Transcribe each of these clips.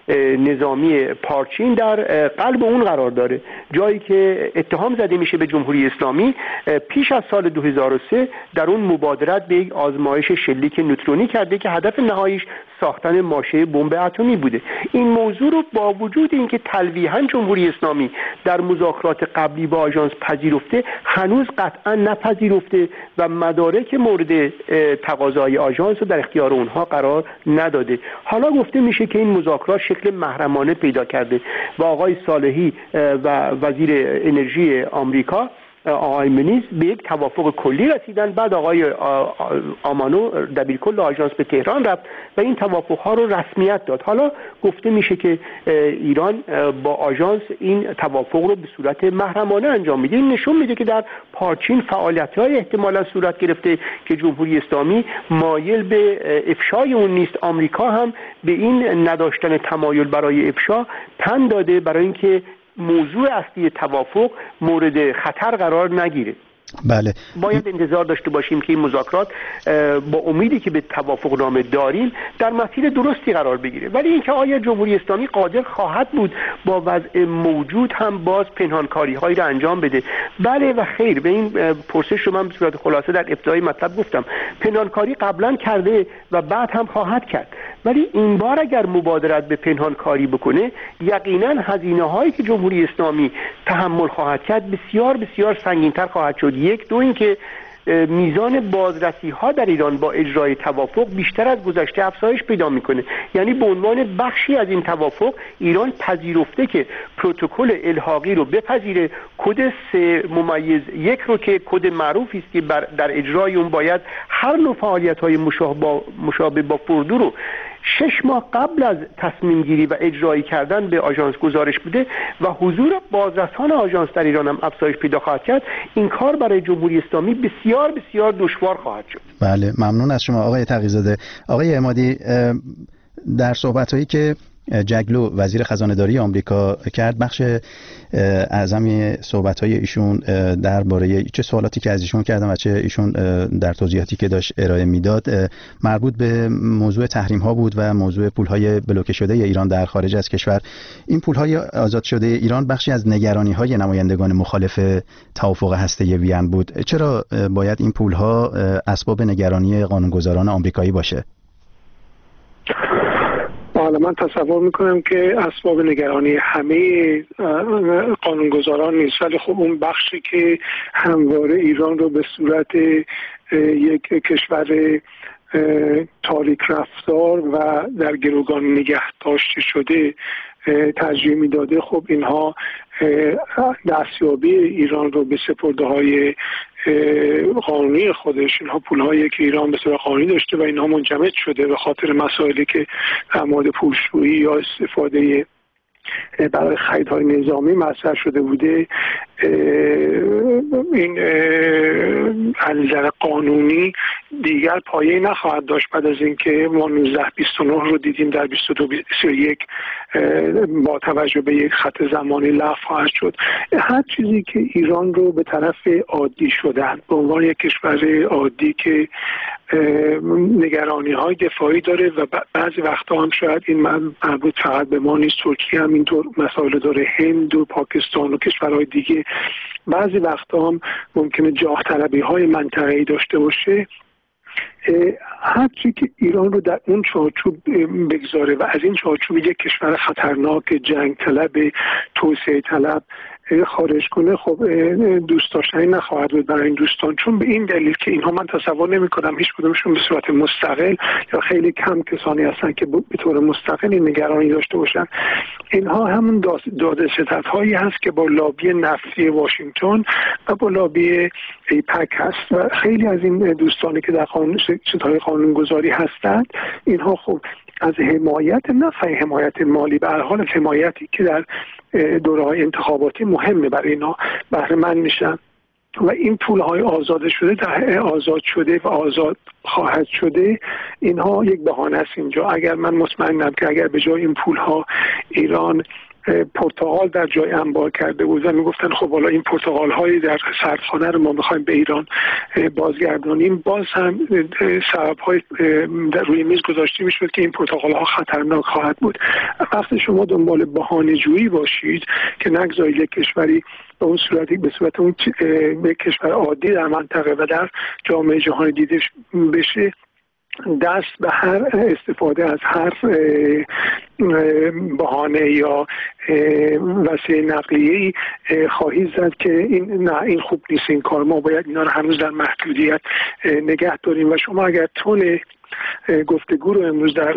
نظامی پارچین در قلب اون قرار داره، جایی که اتهام زده میشه به جمهوری اسلامی پیش از سال 2003 در اون مبادرت به یک آزمایش شلیک نوترونی کرده که هدف نهاییش ساختن ماشه بمب اتمی بوده. این موضوع رو با وجود اینکه تلویحاً جمهوری اسلامی در مذاکرات قبلی با آژانس پذیرفته، هنوز قطعا نپذیرفته و مدارک مورد تقاضای آژانس رو در اختیار اونها قرار نداده. حالا گفته میشه که این مذاکرات شکل محرمانه پیدا کرده و آقای صالحی و وزیر انرژی آمریکا آقای منیز به یک توافق کلی رسیدن. بعد آقای آمانو دبیرکل آژانس به تهران رفت و این توافق‌ها رو رسمیت داد. حالا گفته میشه که ایران با آژانس این توافق رو به صورت محرمانه انجام میده. این نشون میده که در پارچین فعالیت‌های احتمالاً صورت گرفته که جمهوری اسلامی مایل به افشای اون نیست. آمریکا هم به این نداشتن تمایل برای افشا پند داده برای اینکه موضوع اصلی توافق مورد خطر قرار نگیره. بله. باید انتظار داشته باشیم که این مذاکرات با امیدی که به توافق نامه داریم در مسیر درستی قرار بگیره. ولی اینکه آیا جمهوری اسلامی قادر خواهد بود با وضع موجود هم باز پنهانکاری هایی را انجام بده؟ بله و خیر. به این پرسش رو من به صورت خلاصه در ابتدای مطلب گفتم. پنهانکاری قبلا کرده و بعد هم خواهد کرد، ولی این بار اگر مبادرت به پنهانکاری بکنه، یقینا هزینه هایی که جمهوری اسلامی تحمل خواهد کرد بسیار بسیار سنگین‌تر خواهد شد. یک، دو اینکه میزان بازرسی ها در ایران با اجرای توافق بیشتر از گذشته افزایش پیدا میکنه. یعنی به عنوان بخشی از این توافق ایران پذیرفته که پروتکل الحاقی رو بپذیره، کد 3-1 رو که کد معروفی است که در اجرای اون باید هر نوع فعالیت‌های مشابه با فردو رو 6 ماه قبل از تصمیم گیری و اجرایی کردن به آژانس گزارش بوده و حضور بازرسان آژانس در ایران هم افزایش پیدا خواهد کرد. این کار برای جمهوری اسلامی بسیار بسیار دشوار خواهد شد. بله، ممنون از شما آقای تقی‌زاده. آقای عمادی، در صحبت‌هایی که جگلو وزیر خزانه‌داری آمریکا کرد، بخش اعظمی صحبت‌های ایشون درباره چه سوالاتی که از ایشون کردم و چه ایشون در توضیحاتی که داشت ارائه میداد مربوط به موضوع تحریم‌ها بود و موضوع پول‌های بلوکه شده ایران در خارج از کشور. این پول‌های آزاد شده ایران بخشی از نگرانی‌های نمایندگان مخالف توافق هسته‌ای وین بود. چرا باید این پول‌ها اسباب نگرانی قانونگذاران آمریکایی باشه؟ حالا من تصور میکنم که اسباب نگرانی همه قانونگذاران نیست، ولی خب اون بخشی که همواره ایران رو به صورت یک کشور تاریک رفتار و در گروگان نگه داشته شده ترجیح میداده، خب اینها دستیابی ایران رو به سپرده‌های قانونی خودش، اینها پول‌هایی که ایران به صورت قانونی داشته و اینها منجمد شده به خاطر مسائلی که در مورد پولشویی یا استفاده برای خریدهای نظامی مطرح شده بوده، این علیه قانونی دیگر پایه نخواهد داشت بعد از اینکه ما 1929 رو دیدیم در 22-21 با توجه به یک خط زمانی لغو خواهد شد. هر چیزی که ایران رو به طرف عادی شدن به عنوان یک کشور عادی که نگرانی های دفاعی داره و بعضی وقتا هم شاید این مربوط فقط به ما نیست، ترکیه هم اینطور مسائل داره، هند و پاکستان و کشورهای دیگه بعضی وقتا هم ممکنه جاه طلبی های منطقه‌ای داشته باشه. هرچی که ایران رو در اون چارچوب بگذاره و از این چارچوب یک کشور خطرناک، جنگ طلب، توسعه طلب خارج کنه، خب دوست داشتنی نخواهد بود برای این دوستان، چون به این دلیل که اینها من تصور نمی کنم هیچ کدومشون به صورت مستقل یا خیلی کم کسانی هستن که به طور مستقل نگرانی داشته باشن. اینها همون داده ستدهایی هست که با لابی نفتی واشنگتن و با لابی ایپک هست و خیلی از این دوستانی که در ستدهای قانونگذاری هستند، اینها خب از حمایت، نه حمایت مالی، به هر حال حمایتی که در دوره‌های انتخاباتی مهمه برای اینا بهره مند میشن و این پول‌های آزاد شده و آزاد خواهد شده، اینها یک بهانه است اینجا. اگر من مطمئنم که اگر به جای این پول‌ها ایران پرتقال در جای انبار کرده بود و میگفتن خب حالا این پرتقال های در سردخانه رو ما میخوایم به ایران بازگردانیم، باز هم سبب های روی میز گذاشته میشد که این پرتقال ها خطرناک خواهد بود. وقتی شما دنبال بهانه جویی باشید که نگذارید یک کشوری به اون صورتی به صورت اون به کشور عادی در منطقه و در جامعه جهانی دیده بشه، دست به هر استفاده از هر بهانه یا وسیله نقلیه‌ای خواهید زد که این خوب نیست، این کار، ما باید اینا رو هنوز در محدودیت نگه داریم. و شما اگر تون گفتگو رو امروز در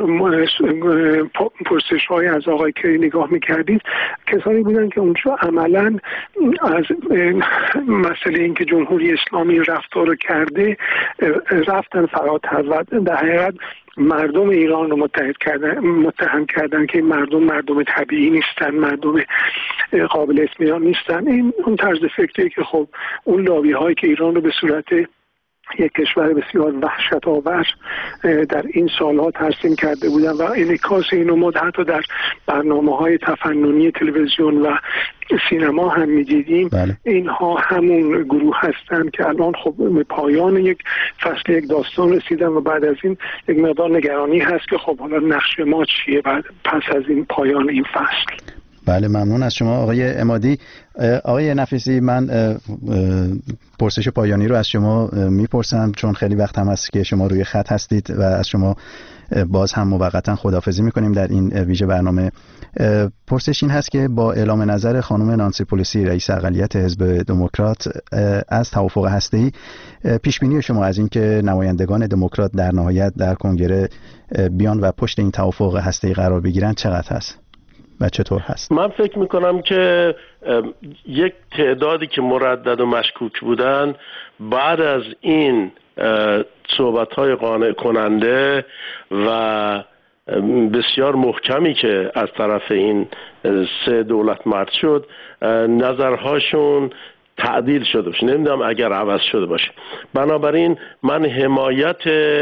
پرسش های از آقای کری نگاه میکردید، کسانی بودن که اونجا عملا از مسئله این که جمهوری اسلامی رفتار رو کرده رفتن فراتر و در حقیقت مردم ایران رو متهم کردن که این مردم طبیعی نیستن، مردم قابل اطمینان نیستن. این اون طرز فکری که خب اون لابی هایی که ایران رو به صورت یک کشور بسیار وحشت‌آور در این سالها ترسیم کرده بودن و انعکاس اینو ما حتی در برنامه‌های تفننی تلویزیون و سینما هم می‌دیدیم. بله. اینها همون گروه هستند که الان خب به پایان یک فصل یک داستان رسیدن و بعد از این یک مقدار نگرانی هست که خب حالا نقش ما چیه بعد پس از این پایان این فصل. بله، ممنون از شما آقای عمادی. آقای نفیسی، من پرسش پایانی رو از شما میپرسم چون خیلی وقت هم هست که شما روی خط هستید و از شما باز هم موقتا خداحافظی میکنیم در این ویژه برنامه. پرسش این هست که با اعلام نظر خانم نانسی پلوسی رئیس اقلیت حزب دموکرات از توافق هسته‌ای، پیش بینی شما از اینکه نمایندگان دموکرات در نهایت در کنگره بیان و پشت این توافق هسته‌ای قرار بگیرن چقدر هست و چطور هست؟ من فکر میکنم که یک تعدادی که مردد و مشکوک بودن بعد از این صحبت‌های قانع کننده و بسیار محکمی که از طرف این سه دولت مرد شد، نظرهاشون تعدیل شده باشه، نمیدونم اگر عوض شده باشه. بنابراین من حمایت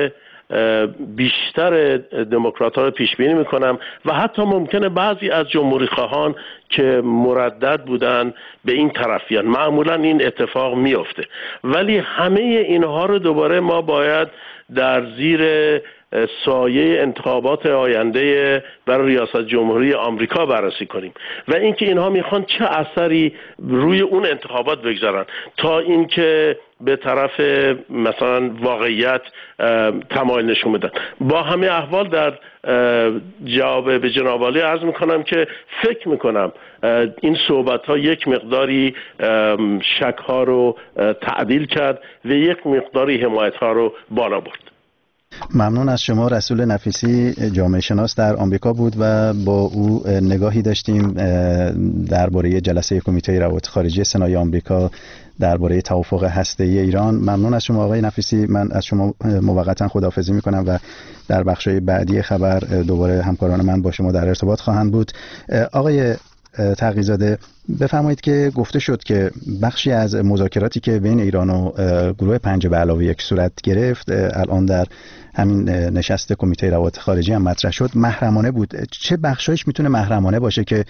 بیشتر دموکرات‌ها رو پیش بینی میکنم و حتی ممکنه بعضی از جمهوری خواهان که مردد بودن به این طرف بیان. معمولا این اتفاق میفته، ولی همه اینها رو دوباره ما باید در زیر سایه انتخابات آینده برای ریاست جمهوری آمریکا بررسی کنیم و اینکه اینها میخوان چه اثری روی اون انتخابات بگذارن تا اینکه به طرف مثلا واقعیت تمایل نشون بدن. با همه احوال در جواب به جناب عالی عرض میکنم که فکر میکنم این صحبت ها یک مقداری شک ها رو تعدیل کرد و یک مقداری حمایت ها رو بالا برد. ممنون از شما. رسول نفیسی جامعه شناس در آمریکا بود و با او نگاهی داشتیم درباره جلسه کمیته روابط خارجی سنای آمریکا درباره توافق هسته‌ای ایران. ممنون از شما آقای نفیسی. من از شما موقتا خداحافظی میکنم و در بخش‌های بعدی خبر دوباره همکاران من با شما در ارتباط خواهند بود. آقای تقی‌زاده، بفرمایید که گفته شد که بخشی از مذاکراتی که بین ایران و گروه 5+1 صورت گرفت الان در همین نشست کمیته روابط خارجی هم مطرح شد محرمانه بود. چه بخشایش میتونه محرمانه باشه که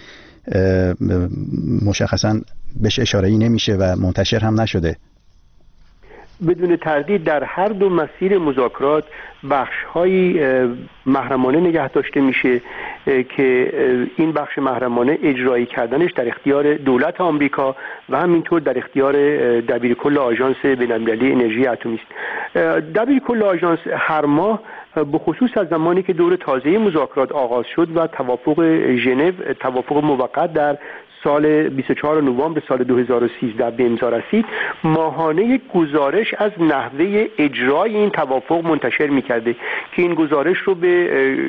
مشخصاً بهش اشاره‌ای نمیشه و منتشر هم نشده؟ بدون تردید در هر دو مسیر مذاکرات بخش‌هایی محرمانه نگه داشته میشه که این بخش محرمانه اجرایی کردنش در اختیار دولت آمریکا و همینطور در اختیار دبیرکل آژانس بین‌المللی انرژی اتمی است. دبیرکل آژانس هر ماه به خصوص از زمانی که دور تازه مذاکرات آغاز شد و توافق ژنو، توافق موقت در سال 24 نوامبر سال 2013 به امضا رسید، ماهانه یک گزارش از نحوه اجرای این توافق منتشر می‌کرده که این گزارش رو به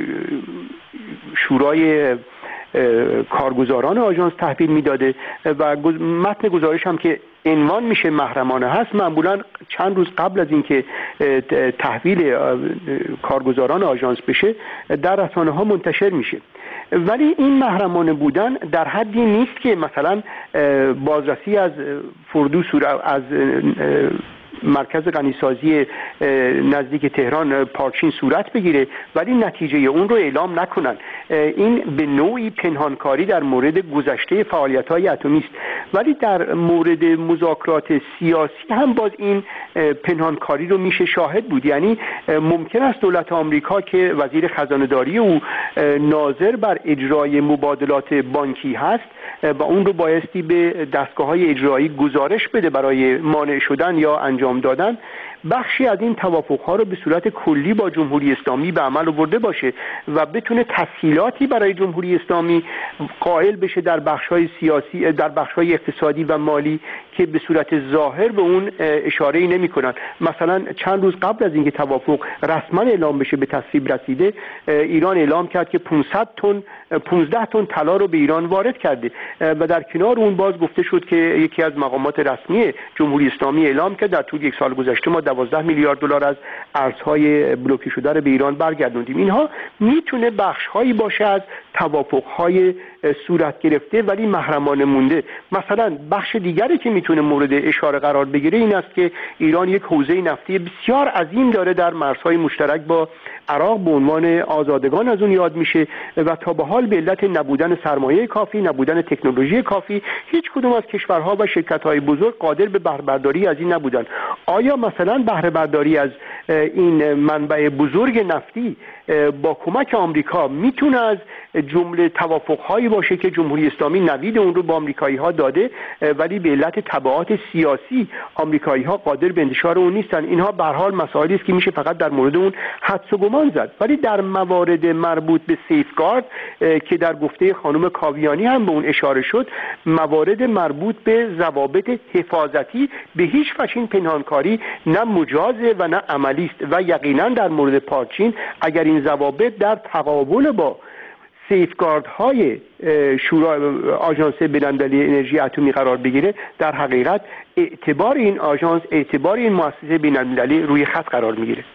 شورای کارگزاران آژانس تحویل میداده و متن گزارش هم که عنوان میشه محرمانه هست معمولا چند روز قبل از اینکه تحویل کارگزاران آژانس بشه در رسانه‌ها منتشر میشه. ولی این محرمانه بودن در حدی نیست که مثلا بازرسی از فردو از مرکز غنیسازی نزدیک تهران پارچین صورت بگیره ولی نتیجه اون رو اعلام نکنن. این به نوعی پنهانکاری در مورد گذشته فعالیت‌های اتمی است. ولی در مورد مذاکرات سیاسی هم باز این پنهانکاری رو میشه شاهد بود. یعنی ممکن است دولت آمریکا که وزیر خزانه‌داری او ناظر بر اجرای مبادلات بانکی هست و اون رو بایستی به دستگاه‌های اجرایی گزارش بده برای مانع شدن یا انجام دادن، بخشی از این توافق‌ها رو به صورت کلی با جمهوری اسلامی به عمل آورده باشه و بتونه تسهیلاتی برای جمهوری اسلامی قائل بشه در بخش‌های سیاسی، در بخش‌های اقتصادی و مالی که به صورت ظاهر به اون اشاره‌ای نمی‌کنن. مثلا چند روز قبل از اینکه توافق رسما اعلام بشه به تصویب رسیده، ایران اعلام کرد که 15 تن طلا رو به ایران وارد کرده و در کنار اون باز گفته شد که یکی از مقامات رسمی جمهوری اسلامی اعلام کرد در طول یک سال گذشته ما 12 میلیارد دلار از ارزهای بلوکه شده رو به ایران برگردوندیم. اینها میتونه بخش‌هایی باشه از توافق‌های صورت گرفته ولی محرمانه مونده. مثلا بخش دیگری که میتونه مورد اشاره قرار بگیره این است که ایران یک حوزه نفتی بسیار عظیم داره در مرزهای مشترک با عراق، به عنوان آزادگان از اون یاد میشه و تا به حال به علت نبودن سرمایه کافی، نبودن تکنولوژی کافی، هیچ کدوم از کشورها و شرکت‌های بزرگ قادر به بهره برداری از این نبودن. آیا مثلا بهره برداری از این منبع بزرگ نفتی با کمک آمریکا میتونه از جمله توافق‌هایی باشه که جمهوری اسلامی نوید اون رو با آمریکایی‌ها داده ولی به علت تبعات سیاسی آمریکایی‌ها قادر به انتشار اون نیستن؟ اینها به هر حال مسائلی است که میشه فقط در مورد اون حدس و گمان زد. ولی در موارد مربوط به سیفگارد که در گفته خانم کاویانی هم به اون اشاره شد، موارد مربوط به ضوابط حفاظتی به هیچ وجه این پنهانکاری نه مجازه و نه عملی است و یقینا در مورد پارچین اگر این ضوابط در تقابل با سیفگاردهای شورای آژانس بین‌المللی انرژی اتمی قرار بگیره، در حقیقت اعتبار این آژانس، اعتبار این مؤسسه بین‌المللی روی خط قرار میگیره.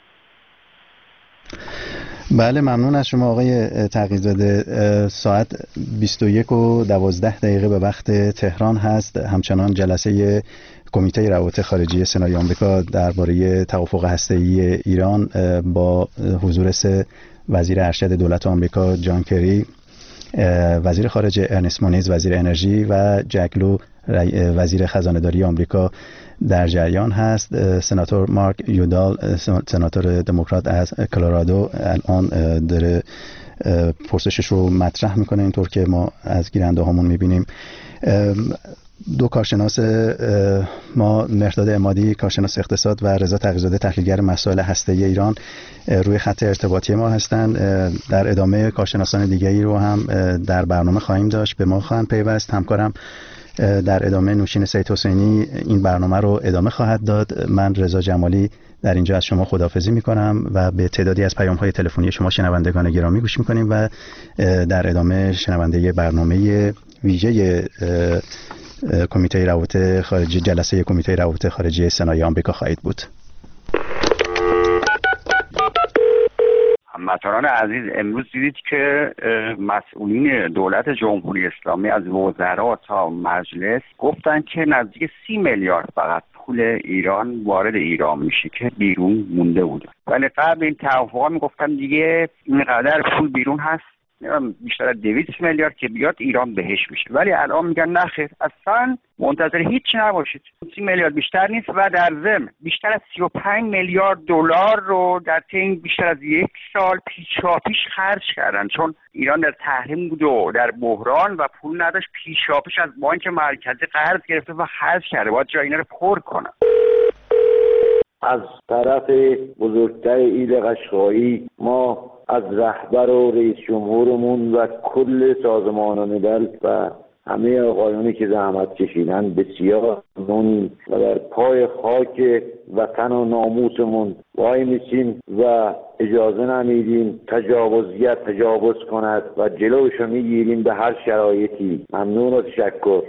بله، ممنون از شما آقای تقی‌زاده. ساعت 21:12 به وقت تهران هست. همچنان جلسه کمیته روابط خارجی سنای آمریکا درباره توافق هسته‌ای ایران با حضور سه وزیر ارشد دولت آمریکا، جان کری وزیر خارجه، ارنست مونیز وزیر انرژی و جک لو وزیر خزانه‌داری آمریکا در جریان هست. سناتور مارک یودال، سناتور دموکرات از کلرادو، الان داره پرسشش رو مطرح میکنه، اینطور که ما از گیرنده هامون میبینیم. دو کارشناس ما، مهرداد عمادی کارشناس اقتصاد و رضا تقی‌زاده تحلیلگر مسائل هسته‌ای ایران، روی خط ارتباطی ما هستند. در ادامه کارشناسان دیگری رو هم در برنامه خواهیم داشت، به ما خواهند پیوست. همکارم در ادامه نوشین سید حسینی این برنامه رو ادامه خواهد داد. من رضا جمالی در اینجا از شما خداحافظی میکنم و به تعدادی از پیام‌های تلفنی شما شنوندگان گرامی گوش میکنیم و در ادامه شنونده برنامه ویژه کمیته روابط خارجی، جلسه کمیته روابط خارجی سنای آمریکا خواهید بود. هموطنان عزیز، امروز دیدید که مسئولین دولت جمهوری اسلامی از وزرا تا مجلس گفتن که نزدیک 30 میلیارد فقط پول ایران وارد ایران میشه که بیرون مونده بود. ولی قبل این توافقا میگفتن دیگه اینقدر پول بیرون هست، بیشتر از 200 میلیارد که بیاد ایران بهش میشه. ولی الان میگن نخیر، اصلا منتظر هیچ نباشید، 30 میلیارد بیشتر نیست و در ضمن بیشتر از 35 میلیارد دلار رو در طی بیشتر از یک سال پیشاپیش خرج کردن، چون ایران در تحریم بود و در بحران و پول نداشت، پیشاپیش از بانک مرکزی قرض گرفته و خرج کرده. باید جای اینا رو پر کنن. از طرف بزرگتر ایل قشقایی ما از رهبر و رئیس جمهورمون و کل سازمان ملل و همه آقایانی که زحمت کشیدن بسیار ممنونیم و در پای خاک وطن و ناموسمون وای میسیم و اجازه نمیدیم تجاوزگر تجاوز کند و جلوشو میگیریم به هر شرایطی. ممنون و تشکر.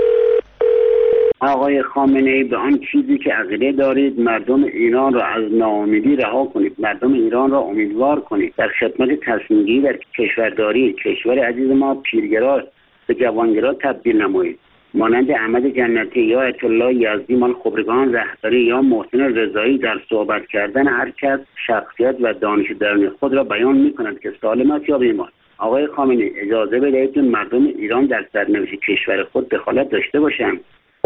آقای خامنه‌ای، به آن چیزی که عقیده دارید مردم ایران را از ناامیدی رها کنید، مردم ایران را امیدوار کنید، در خدمت تصمیم‌گیری در کشورداری کشور عزیز ما پیرگرا به جوانگرا تبدیل نمایید. مانند احمد جنتی یا آیت الله یزدی مال خبرگان رهبری یا محسن رضایی در صحبت کردن هر کس شخصیت و دانش درونی خود را بیان می‌کند که سالم است یا بیمار. آقای خامنه‌ای اجازه بدهید که مردم ایران در سرنوشت کشور خود دخالت داشته باشند.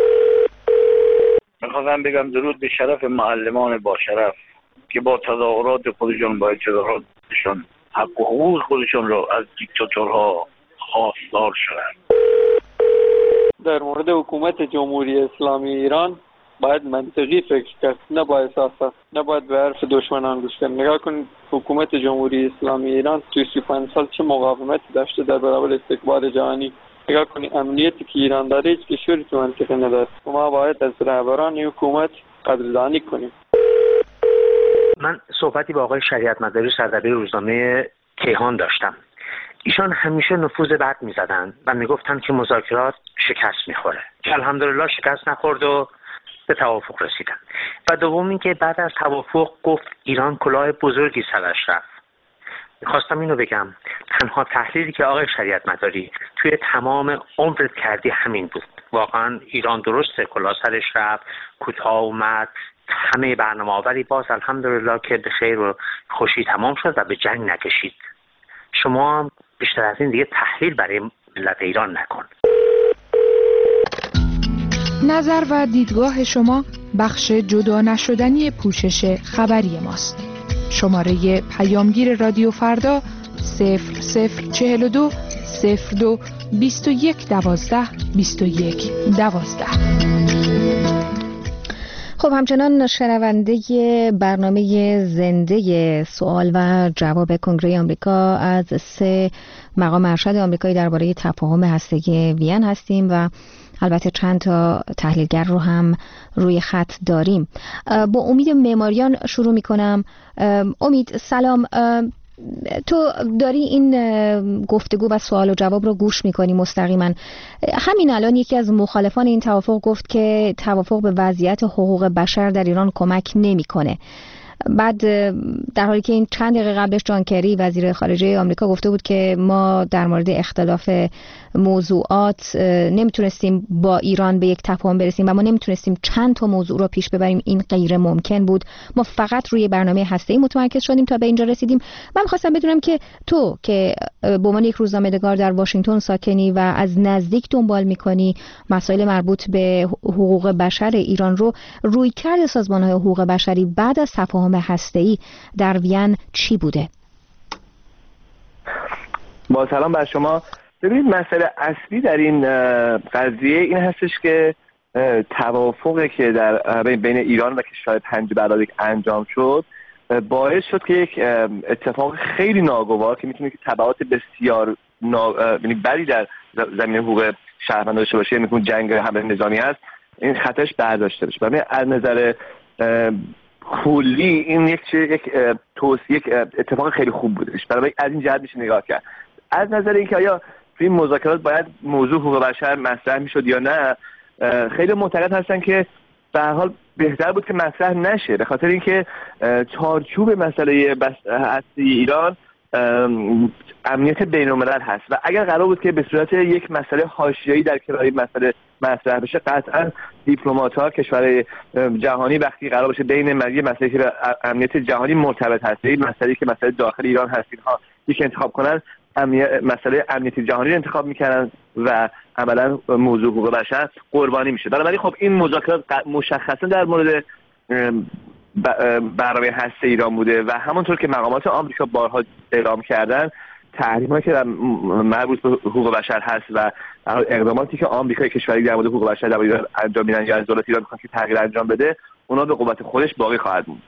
میخواستم بگم درود به شرف معلمان با شرف که با تظاهرات خودشون با تظاهراتشون حق و حقوق خودشون را از دیکتاتورها خواستار شدند. در مورد حکومت جمهوری اسلامی ایران باید منطقی فکر کرد، نه با احساسات، نه باید به حرف دشمنان گوش کرد. نگاه کن حکومت جمهوری اسلامی ایران توی 35 سال چه مقاومتی داشته در برابر استکبار جهانی. نگاه کنی امنیتی که ایران داره هیچ کشوری تو منطقه نداره. ما باید از رهبران حکومت قدردانی کنیم. من صحبتی با آقای شریعت مداری سردبیر روزنامه کیهان داشتم. ایشان همیشه نفوذ بد می‌زدن و میگفتن که مذاکرات شکست می‌خوره، که الحمدلله شکست نخورد و به توافق رسیدن. و دوم اینکه بعد از توافق گفت ایران کلاه بزرگی سرش رفت. میخواستم اینو بگم تنها تحلیلی که آقای شریعت مداری توی تمام عمرت کردی همین بود. واقعا ایران درسته کلاه سرش رفت، کوتاه اومد، همه برنامه‌آوری باز الحمدلله که به خیر و خوشی تمام شد و به جنگ نکشید. شما بیشتر از این دیگه تحلیل برای ملت ایران نکن. نظر و دیدگاه شما بخش جدا نشدنی پوشش خبری ماست. شماره پیامگیر رادیو فردا 0042 02 21 12 21 12. خب همچنان شنونده برنامه زنده سوال و جواب کنگره آمریکا از 3 مقام ارشد آمریکایی درباره تفاهم هسته‌ای وین هستیم و البته چند تا تحلیلگر رو هم روی خط داریم. با امید معماریان شروع میکنم. امید سلام، تو داری این گفتگو و سوال و جواب رو گوش میکنی مستقیما. همین الان یکی از مخالفان این توافق گفت که توافق به وضعیت حقوق بشر در ایران کمک نمیکنه. بعد در حالی که این چند دقیقه قبلش جان کری وزیر خارجه آمریکا گفته بود که ما در مورد اختلاف موضوعات نمیتونستیم با ایران به یک تفاهم برسیم و ما نمیتونستیم چند تا موضوع رو پیش ببریم، این غیر ممکن بود، ما فقط روی برنامه هسته‌ای متمرکز شدیم تا به اینجا رسیدیم. من خواستم بدونم که تو که به عنوان یک روزنامه‌نگار در واشنگتن ساکنی و از نزدیک دنبال میکنی مسائل مربوط به حقوق بشر ایران رو، رویکرد سازمان‌های حقوق بشری بعد از تفاهم هسته‌ای در وین چی بوده؟ با سلام بر شما. ببینید مسئله اصلی در این قضیه این هستش که توافقی که در بین ایران و کشور پنج بلادک انجام شد باعث شد که یک اتفاق خیلی ناگوار که میتونه که تبعات بسیار یعنی بدی در زمینه حقوق شهروندان داشته باشه، میتونه جنگ حمله نظامی هست، این خطرش برداشته بشه. برای از نظر کلی این یک اتفاق خیلی خوب بودش. برای از این جهت میشه نگاه کرد. از نظر اینکه آیا توی این مذاکرات باید موضوع حقوق بشر مطرح میشد یا نه، خیلی معتقد هستن که به هر حال بهتر بود که مطرح نشه، به خاطر اینکه چارچوب مسئله هستی ایران امنیت بین‌الملل هست و اگر قرار بود که به صورت یک مسئله حاشیه‌ای در کنار این مسئله مطرح بشه، قطعا دیپلمات‌ها کشورهای جهانی وقتی قرار باشه بین مسئله که امنیت جهانی مرتبط هست، این مسئله که مسئله داخل ایران هست، اینها یک انتخاب کنن، مسئله امنیت جهانی رو انتخاب میکنن و عملا موضوع حقوق بشر قربانی میشه. بنابراین خب این مذاکرات مشخصا در مورد برنامه هسته ایران بوده و همونطور که مقامات آمریکا بارها اعلام کردن، تحریم‌هایی که مربوط به حقوق بشر هست و اقداماتی که آمریکای کشوری در مورد حقوق بشر در ایران انجام میدن یا از دولت ایران میخوان که تغییر انجام بده، اونا به قوت خودش باقی خواهد بود.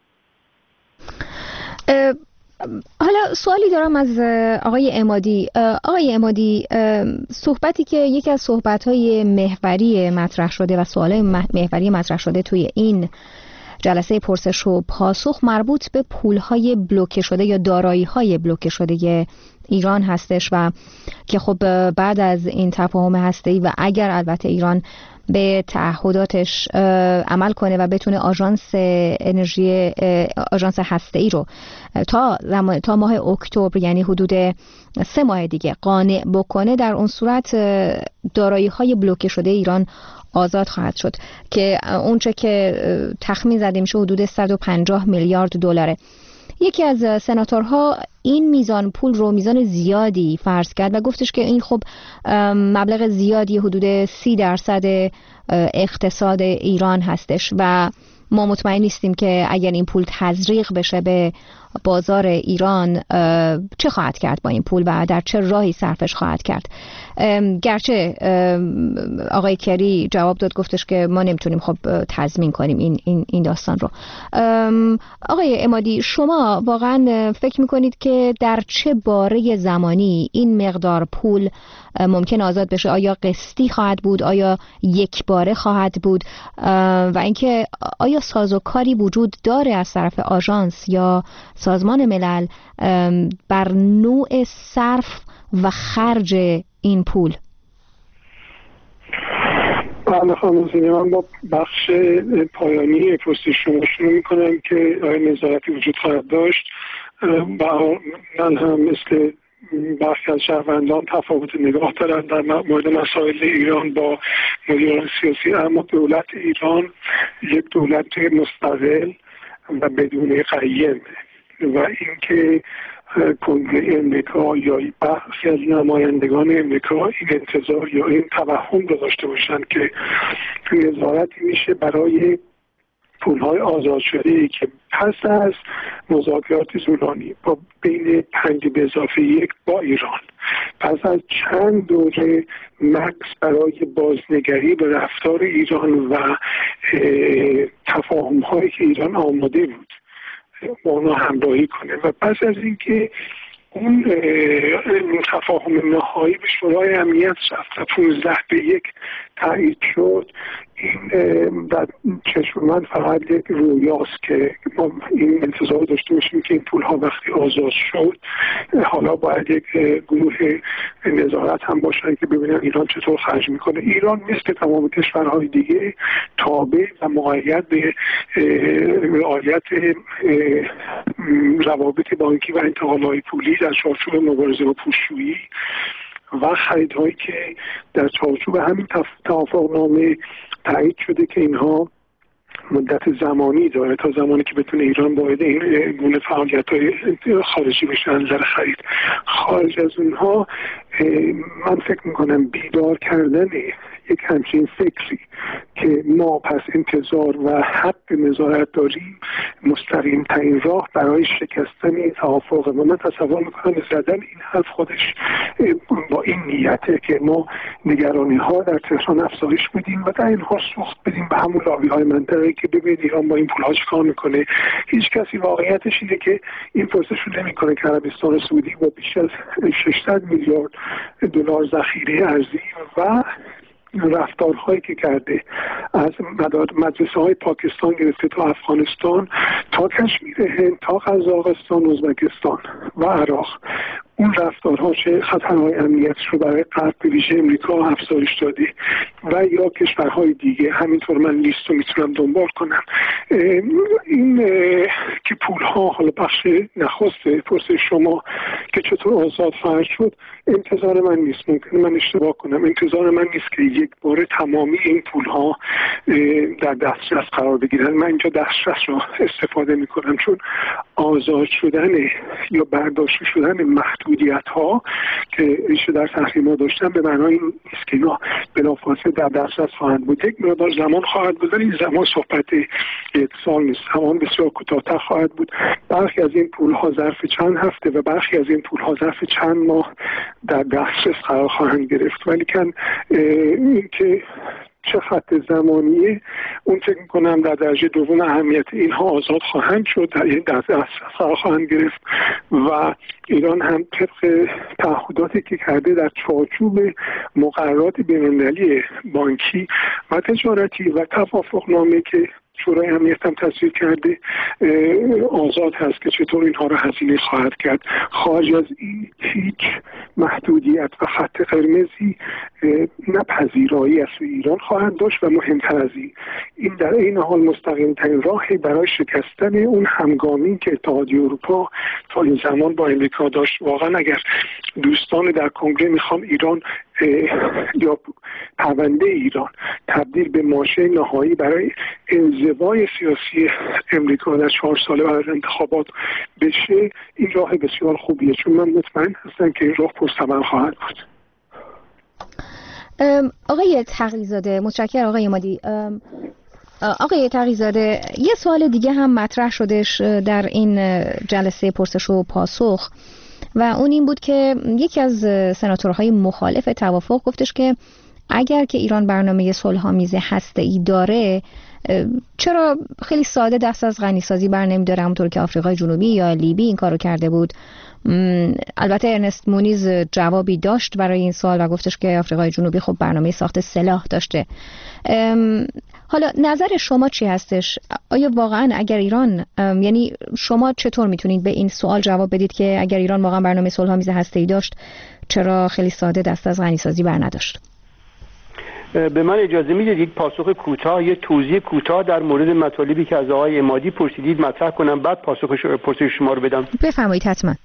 حالا سوالی دارم از آقای عمادی. آقای عمادی، صحبتی که یکی از صحبت‌های محوری مطرح شده و سوالای محوری مطرح شده توی این جلسه پرسش و پاسخ مربوط به پول‌های بلوکه شده یا دارایی‌های بلوکه شده ایران هستش و که خب بعد از این تفاهم هسته‌ای و اگر البته ایران به تعهداتش عمل کنه و بتونه آژانس هسته‌ای رو تا ماه اکتبر، یعنی حدود 3 ماه دیگه، قانع بکنه، در اون صورت دارایی‌های بلوکه شده ایران آزاد خواهد شد که اونچه که تخمین زده میشه حدود 150 میلیارد دلاره. یکی از سناتورها این میزان پول رو میزان زیادی فرض کرد و گفتش که این خب مبلغ زیادی، حدود 30% اقتصاد ایران هستش و ما مطمئن نیستیم که اگر این پول تزریق بشه به بازار ایران چه خواهد کرد با این پول و در چه راهی صرفش خواهد کرد. گرچه آقای کری جواب داد، گفتش که ما نمیتونیم خب تضمین کنیم این داستان رو. آقای عمادی، شما واقعا فکر میکنید که در چه باره زمانی این مقدار پول ممکن آزاد بشه؟ آیا قسطی خواهد بود؟ آیا یک باره خواهد بود؟ و اینکه آیا سازوکاری وجود داره از طرف آژانس یا سازمان ملل بر نوع صرف و خرج این پول؟ بله خانم زینه، من با بخش پایانی پست شما شروع میکنم که آیا نظارتی وجود خواهد داشت. من هم مثل برخی از شهروندان تفاوت نگاه دارم در مورد مسائل ایران با مدیران سیاسی، اما دولت ایران یک دولت مستقل و بدون قیم و اینکه کنگره امریکا یا برخی از نمایندگان امریکا این انتظار یا این توهم رو داشته باشن که نظارتی میشه برای پولهای آزاد شده که پس از مذاکرات طولانی با بین 5+1 با ایران، پس از چند دوره مکس برای بازنگری به رفتار ایران و تفاهم‌هایی که ایران آماده بود با اونا همراهی کنه و پس از اینکه اون تفاهم نهایی به شورای امنیت رفت و 15-1 تایید شد، این در چشم من فقط یک رویاست که ما این انتظار داشته باشیم که این پولها وقتی آزاد شد حالا باید یک گروه نظارت هم باشن که ببینن ایران چطور خرج میکنه. ایران مثل تمام کشورهای دیگه تابع و مقید به رعایت روابط بانکی و انتقال‌های پولی در چارچوب مبارزه با پولشویی و خریدهایی که در چارچوب همین توافقنامه تایید شده که اینها مدت زمانی داره تا زمانی که بتونه ایران وارد این گونه فعالیت‌های خارجی بشه. نظر خرید خارج از اونها من فکر میکنم بیدار کردن یک همچین فکری که ما پس انتظار و حق نظارت داریم مستقیم ترین راه برای شکستن این توافق و من تصور میکنم زدن این حرف خودش با این نیته که ما نگرانی ها در تهران افزایش بدیم و در اینها سوخت بدیم به همون لابی های منطقه که ببینید ایران با این پول ها چیکار میکنه. هیچ کسی واقعیتش اینه که این پرسش رو نمیکنه که عربستان سعودی با بیش از 600 میلیارد دلار ذخیره ارزی و رفتارهایی که کرده از مدرسه های پاکستان گرفته تا افغانستان تا کشمیر هند تا قزاقستان، ازبکستان و عراق، اون رفتارها چه خطرهای امنیتش رو برای غرب به ویژه امریکا افزایش داده و یا کشورهای دیگه. همینطور من لیست رو میتونم دنبال کنم. این که پولها حالا بخش نخست پرسش شما که چطور آزاد خواهد شد، انتظار من نیست، ممکنه من اشتباه کنم، انتظار من نیست که یک بار تمامی این پولها در دسترس قرار بگیرن. من اینجا دسترس رو استفاده میکنم چون آزاد شدن یا برداشت شدن محدودیت ها که ریشه در تحریم‌ها داشتن به معنای این نیست که اینا بلافاصله در دسترس خواهند بود. یک مقدار زمان خواهد بود، این زمان صحبت یک سال نیست، زمان بسیار کوتاه‌تر خواهد بود. برخی از این پول‌ها ظرف چند هفته و برخی از این پول‌ها ظرف چند ماه در دسترس قرار خواهند گرفت. ولی کن این که چه خط زمانیه اون فکر میکنم در درجه دوم اهمیت اینها آزاد خواهند شد، در این دسترس قرار خواهند گرفت و ایران هم طبق تعهداتی که کرده در چارچوب مقررات بین‌المللی بانکی و تجارتی و توافقنامه که شورای امنیت هم تصویب کرده آزاد هست که چطور اینها را هزینه خواهد کرد. خارج از این هیچ محدودیت و خط قرمزی نه پذیرایی از ایران خواهند داشت و مهمتر از این در این حال مستقیم ترین راهی برای شکستن اون همگامی که اتحادیه اروپا تا این زمان با امریکا داشت. واقعا اگر دوستان در کنگره میخوان ایران یا پرونده ایران تبدیل به ماشه نهایی برای انزوای سیاسی امریکا در 4 ساله بعد از انتخابات بشه، این راه بسیار خوبیه، چون من مطمئن هستم که این راه پرثمر خواهد بود. آقای تقی‌زاده، متشکرم آقای عمادی. آقای تقی‌زاده، یه سوال دیگه هم مطرح شدش در این جلسه پرسش و پاسخ و اون این بود که یکی از سناتورهای مخالف توافق گفتش که اگر که ایران برنامه صلح‌آمیز هسته‌ای داره، چرا خیلی ساده دست از غنیسازی بر نمی‌داره، همونطور که آفریقای جنوبی یا لیبی این کارو کرده بود. البته ارنست مونیز جوابی داشت برای این سوال و گفتش که آفریقای جنوبی خب برنامه ساخت سلاح داشته. حالا نظر شما چی هستش؟ آیا واقعا اگر ایران، یعنی شما چطور میتونید به این سوال جواب بدید که اگر ایران واقعا برنامه صلح‌آمیز هسته‌ای داشت، چرا خیلی ساده دست از غنیسازی بر نداشت؟ به من اجازه میدید یک پاسخ کوتاه، یک توضیح کوتاه در مورد مطالبی که از آقای عمادی پرسیدید مطرح کنم، بعد پرسش شما رو بدم؟ بفرمایید. حتما.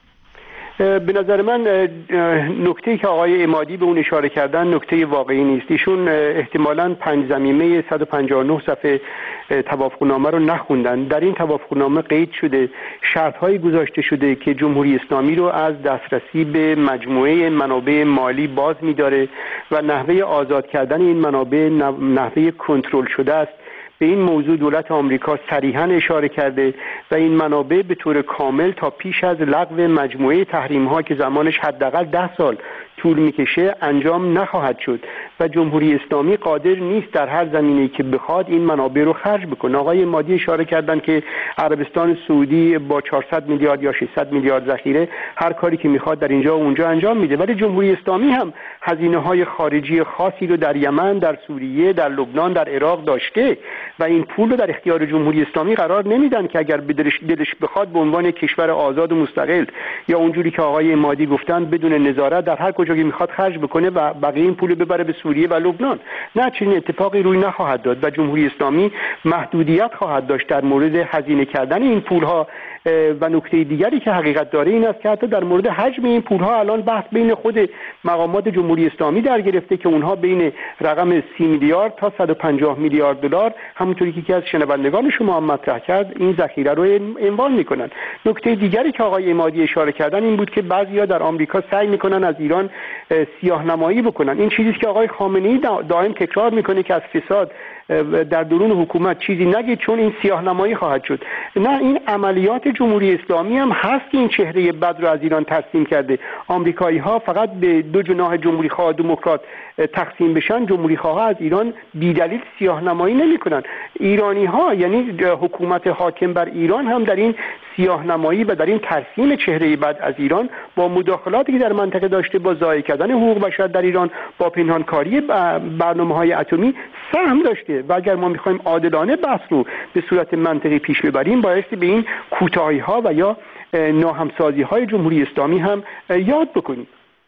به نظر من نکته‌ای که آقای عمادی به اون اشاره کردن نکته واقعی نیست. ایشون احتمالاً 5 ضمیمه 159 صفحه توافقنامه رو نخوندن. در این توافقنامه قید شده، شرط‌هایی گذاشته شده که جمهوری اسلامی رو از دسترسی به مجموعه منابع مالی باز می‌داره و نحوه آزاد کردن این منابع نحوه کنترل شده است. به این موضوع دولت آمریکا صریحاً اشاره کرده و این منابع به طور کامل تا پیش از لغو مجموعه تحریم‌ها که زمانش حداقل 10 سال طول میکشه انجام نخواهد شد و جمهوری اسلامی قادر نیست در هر زمینه‌ای که بخواد این منابع رو خرج بکنه. آقای عمادی اشاره کردن که عربستان سعودی با 400 میلیارد یا 600 میلیارد ذخیره هر کاری که میخواد در اینجا و اونجا انجام میده، ولی جمهوری اسلامی هم هزینه‌های خارجی خاصی رو در یمن، در سوریه، در لبنان، در عراق داشته و این پول رو در اختیار جمهوری اسلامی قرار نمیدن که اگر دلش بخواد به عنوان کشور آزاد و مستقل یا اونجوری که آقای عمادی گفتن بدون نظارت در هر کجا که میخواد خرج بکنه و بقیه این پول ببره به سوریه و لبنان. نه، چنین اتفاقی روی نخواهد داد و جمهوری اسلامی محدودیت خواهد داشت در مورد هزینه کردن این پولها. و نکته دیگری که حقیقت داره این است که حتی در مورد حجم این پولها الان بحث بین خود مقامات جمهوری اسلامی در گرفته که اونها بین رقم 30 میلیارد تا 150 میلیارد دلار، همونطوری که یکی از شنوندگان شما هم مطرح کرد، این ذخیره رو عنوان میکنن. نکته دیگری که آقای عمادی اشاره کردن این بود که بعضیا در آمریکا سعی میکنن از ایران سیاه‌نمایی بکنن. این چیزی که آقای خامنه‌ای دائم تکرار میکنه که از فساد در درون حکومت چیزی نگید چون این سیاه‌نمایی خواهد شد. نه، این عملیات جمهوری اسلامی هم هست که این چهره بد رو از ایران ترسیم کرده. آمریکایی‌ها فقط به دو جناح جمهوری خواه و دموکرات تقسیم بشن، جمهوری خواه از ایران بی‌دلیل سیاه‌نمایی نمی‌کنن. ایرانی‌ها یعنی حکومت حاکم بر ایران هم در این سیاه‌نمایی و در این ترسیم چهره بد از ایران با مداخلاتی که در منطقه داشته، با ضایع کردن حقوق بشر در ایران، با پنهانکاری برنامه‌های اتمی سهم داشته و اگر ما می‌خوایم عادلانه بحث رو به صورت منطقی پیش ببریم بایستی به این کوتاهی‌ها و یا ناهمسازی‌های جمهوری اسلامی هم یاد بکنیم.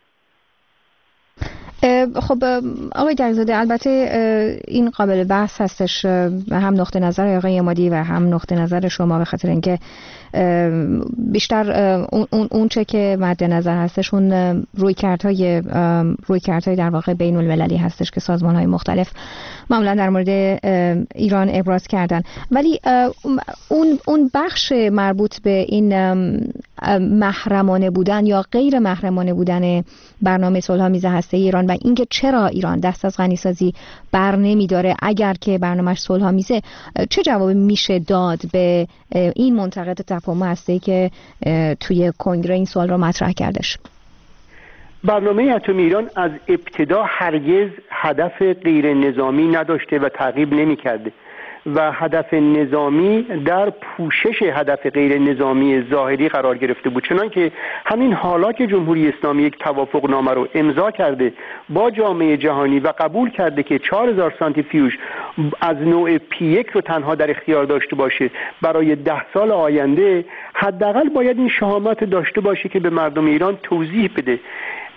خب آقای تقی‌زاده، البته این قابل بحث هستش، هم نقطه نظر آقای عمادی و هم نقطه نظر شما، به خاطر اینکه بیشتر اون چه که مد نظر هستش اون رویکردهای در واقع بین المللی هستش که سازمان‌های مختلف معمولا در مورد ایران ابراز کردن، ولی اون بخش مربوط به این محرمانه بودن یا غیر محرمانه بودن برنامه صلح‌آمیز هسته‌ای ایران و اینکه چرا ایران دست از غنیسازی بر نمی‌داره اگر که برنامه‌اش صلح‌آمیزه، چه جوابی میشه داد به این منتقد تفاهم هسته‌ای که توی کنگره این سوال رو مطرح کردش؟ برنامه اتمی ایران از ابتدا هرگز هدف غیر نظامی نداشته و تعقیب نمی‌کرده و هدف نظامی در پوشش هدف غیر نظامی ظاهری قرار گرفته بود، چنانکه همین حالا که جمهوری اسلامی یک توافقنامه رو امضا کرده با جامعه جهانی و قبول کرده که 4000 سانتریفیوژ از نوع P1 رو تنها در اختیار داشته باشه برای 10 سال آینده، حداقل باید این شهامت داشته باشه که به مردم ایران توضیح بده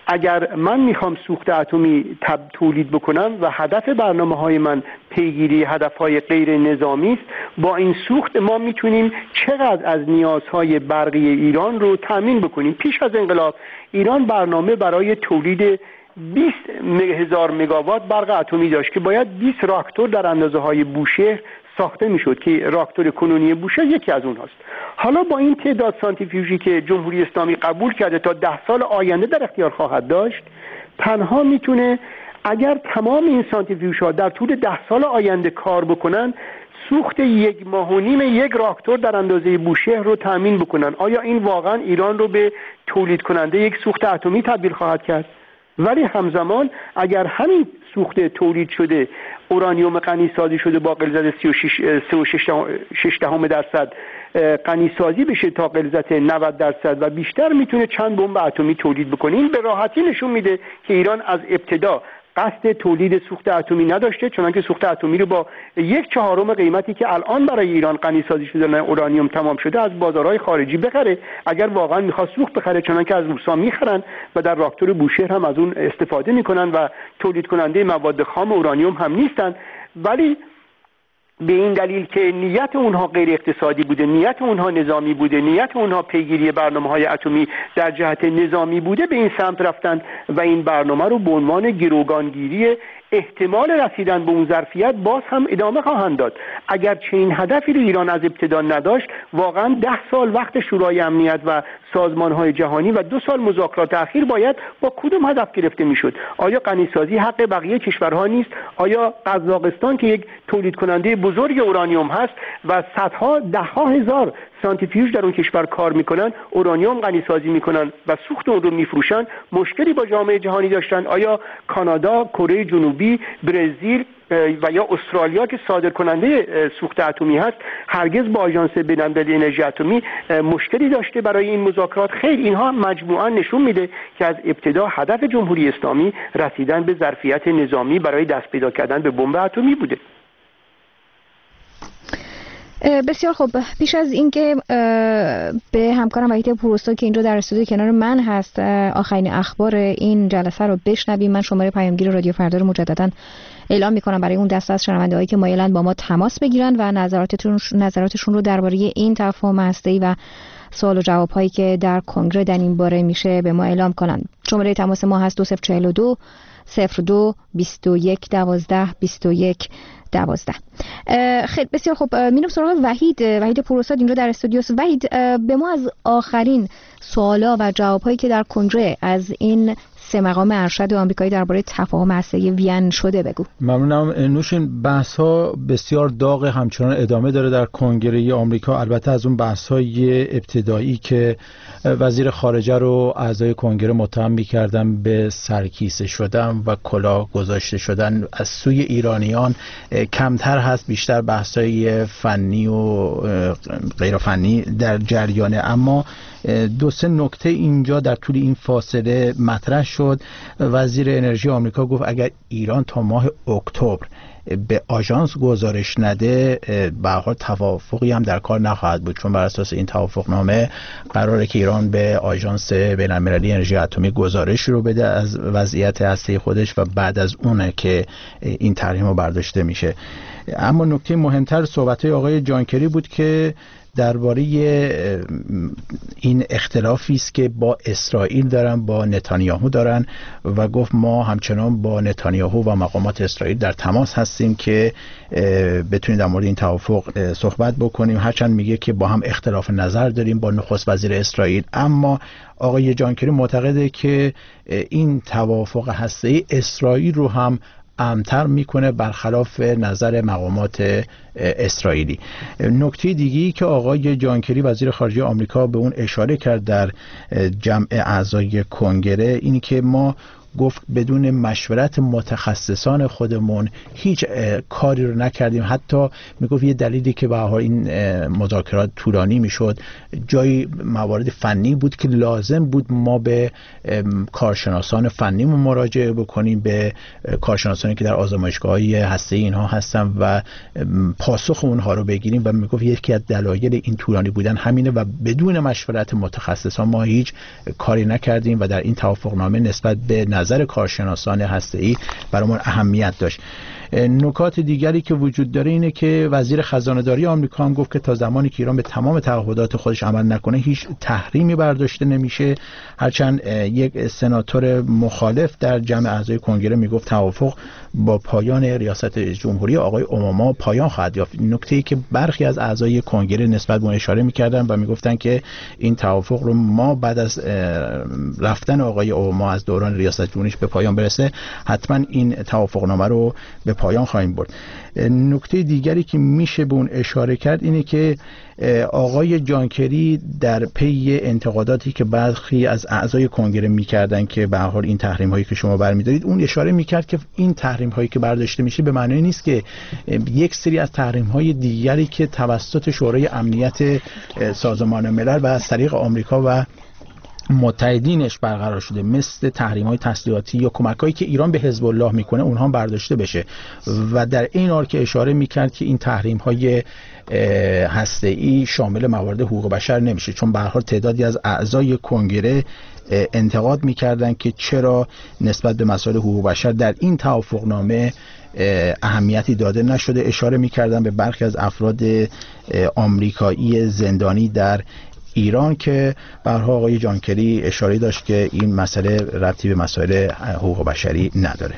اگر من میخوام سوخت اتمی تولید بکنم و هدف برنامه‌های من پیگیری هدفهای غیر نظامی است، با این سوخت ما میتونیم چقدر از نیازهای برقی ایران رو تامین بکنیم. پیش از انقلاب ایران برنامه برای تولید 20,000 مگاوات برق اتمی داشت که باید 20 راکتور در اندازه‌های بوشهر ساخته میشد که راکتور کنونی بوشهر یکی از اونهاست. حالا با این تعداد سانتریفیوژی که جمهوری اسلامی قبول کرده تا 10 سال آینده در اختیار خواهد داشت، تنها میتونه اگر تمام این سانتریفیوژها در طول 10 سال آینده کار بکنن، سوخت 1.5 ماه یک راکتور در اندازه بوشهر رو تامین بکنن. آیا این واقعا ایران رو به تولید کننده یک سوخت اتمی تبدیل خواهد کرد؟ ولی همزمان اگر همین سوخت تولید شده اورانیوم غنی سازی شده با غلظت 36.6% غنی سازی بشه تا غلظت 90% و بیشتر، میتونه چند بمب اتمی تولید بکنه. این به راحتی نشون میده که ایران از ابتدا قصد تولید سوخت اتمی نداشته، چنانکه سوخت اتمی رو با 1/4 قیمتی که الان برای ایران غنی سازی شده اورانیوم تمام شده از بازارهای خارجی بخره. اگر واقعا میخواد سوخت بخره، چنانکه از روسا میخرن و در راکتور بوشهر هم از اون استفاده میکنن و تولید کننده مواد خام اورانیوم هم نیستن. ولی به این دلیل که نیت اونها غیر اقتصادی بوده، نیت اونها نظامی بوده، نیت اونها پیگیری برنامه‌های اتمی در جهت نظامی بوده، به این سمت رفتن و این برنامه رو به عنوان گروگانگیری احتمال رسیدن به اون ظرفیت باز هم ادامه خواهند داد. اگر چنین هدفی رو ایران از ابتدا نداشت، واقعا 10 سال وقت شورای امنیت و سازمان‌های جهانی و 2 سال مذاکرات اخیر باید با کدوم هدف گرفته میشد؟ آیا غنیسازی حق بقیه کشورها نیست؟ آیا قزاقستان که یک تولید کننده بزرگ اورانیوم هست و صدها ده‌ها هزار سانتریفیوژ در اون کشور کار میکنن، اورانیوم غنیسازی میکنن و سوخت اون رو میفروشن، مشکلی با جامعه جهانی داشتن؟ آیا کانادا، کره جنوبی، برزیل و یا استرالیا که صادر کننده سوخت اتمی هست هرگز با آژانس بین‌المللی انرژی اتمی مشکلی داشته برای این مذاکرات؟ خیر، اینها مجموعاً نشون میده که از ابتدا هدف جمهوری اسلامی رسیدن به ظرفیت نظامی برای دست پیدا کردن به بمب اتمی بوده. بسیار خوب. پیش از اینکه به همکارم وحید پوروستا که اینجا در استودیو کنار من هست آخرین اخبار این جلسه رو بشنویم، من شماره پیامگیر رادیو فردا رو مجددا اعلام میکنم برای اون دسته از شنونده‌هایی که مایلن با ما تماس بگیرن و نظراتشون رو درباره این تفاهم هسته‌ای و سوال و جواب هایی که در کنگره در این باره میشه به ما اعلام کنن. شماره تماس ما هست 2042 02 21 12 21 12. خیلی بسیار خوب. میرم سراغ وحید پوروساد اینجا در استودیو. وحید، به ما از آخرین سوالا و جوابهایی که در کنگره از این 3 مقام ارشد آمریکایی درباره تفاهم هسته‌ای وین شده بگو. ممنونم. نوشین، بحث‌ها بسیار داغ، همچنان ادامه داره در کنگره آمریکا. البته از اون بحث‌های ابتدایی که وزیر خارجه رو اعضای کنگره متهم می‌کردن به سرکیسه شدن و کلاه گذاشته شدن از سوی ایرانیان کمتر هست، بیشتر بحث‌های فنی و غیر فنی در جریانه. اما 2-3 نکته اینجا در طول این فاصله مطرح شد. وزیر انرژی آمریکا گفت اگر ایران تا ماه اکتبر به آژانس گزارش نده، به هر حال توافقی هم در کار نخواهد بود، چون بر اساس این توافقنامه قراره که ایران به آژانس بین‌المللی انرژی اتمی گزارش رو بده از وضعیت هسته خودش و بعد از اونه که این تحریم رو برداشته میشه. اما نکته مهمتر صحبت‌های آقای جان کری بود که درباره این اختلافی است که با اسرائیل دارن، با نتانیاهو دارن، و گفت ما همچنان با نتانیاهو و مقامات اسرائیل در تماس هستیم که بتونیم در مورد این توافق صحبت بکنیم. هرچند میگه که با هم اختلاف نظر داریم با نخست وزیر اسرائیل، اما آقای جان کری معتقده که این توافق هسته‌ای اسرائیل رو هم امتر میکنه برخلاف نظر مقامات اسرائیلی. نکته دیگی که آقای جان کری وزیر خارجه آمریکا به اون اشاره کرد در جمع اعضای کنگره اینی که ما گفت بدون مشورت متخصصان خودمون هیچ کاری رو نکردیم. حتی میگفت یه دلیلی که به هر حال این مذاکرات طولانی میشد جای موارد فنی بود که لازم بود ما به کارشناسان فنیمون مراجعه بکنیم، به کارشناسانی که در آزمایشگاه‌های هسته‌ای اینها هستن و پاسخ اونها رو بگیریم و میگفت یکی از دلایل این طولانی بودن همینه و بدون مشورت متخصصان ما هیچ کاری نکردیم و در این توافقنامه نسبت به نظر کارشناسان هسته‌ای برامون اهمیت داشت. نکات دیگری که وجود داره اینه که وزیر خزانه‌داری آمریکا هم گفت که تا زمانی که ایران به تمام تعهدات خودش عمل نکنه هیچ تحریمی برداشته نمیشه. هرچند یک سناتور مخالف در جمع اعضای کنگره میگفت توافق با پایان ریاست جمهوری آقای اوباما پایان خواهد یافت. نکته‌ای که برخی از اعضای کنگره نسبت به اون اشاره می‌کردن و میگفتن که این توافق رو ما بعد از رفتن آقای اوباما از دوران ریاست جمهوریش به پایان برسه حتما این توافقنامه رو به پایان خواهیم برد. نکته دیگری که میشه به اون اشاره کرد اینه که آقای جان کری در پی انتقاداتی که برخی از اعضای کنگره میکردن که به هر حال این تحریم هایی که شما برمی‌دارید، اون اشاره میکرد که این تحریم هایی که برداشته میشه به معنی نیست که یک سری از تحریم های دیگری که توسط شورای امنیت سازمان ملل و از طریق آمریکا و متحدینش برقرار شده مثل تحریم‌های تسلیحاتی یا کمک‌هایی که ایران به حزب الله میکنه اونها برداشته بشه و در این حال که اشاره میکرد که این تحریم‌های هسته‌ای شامل موارد حقوق بشر نمیشه، چون به هر حال تعدادی از اعضای کنگره انتقاد میکردن که چرا نسبت به مسائل حقوق بشر در این توافقنامه اهمیتی داده نشده. اشاره میکردن به برخی از افراد آمریکایی زندانی در ایران که برها آقای جان کری اشاره داشت که این مسئله ربطی به مسائل حقوق بشری نداره.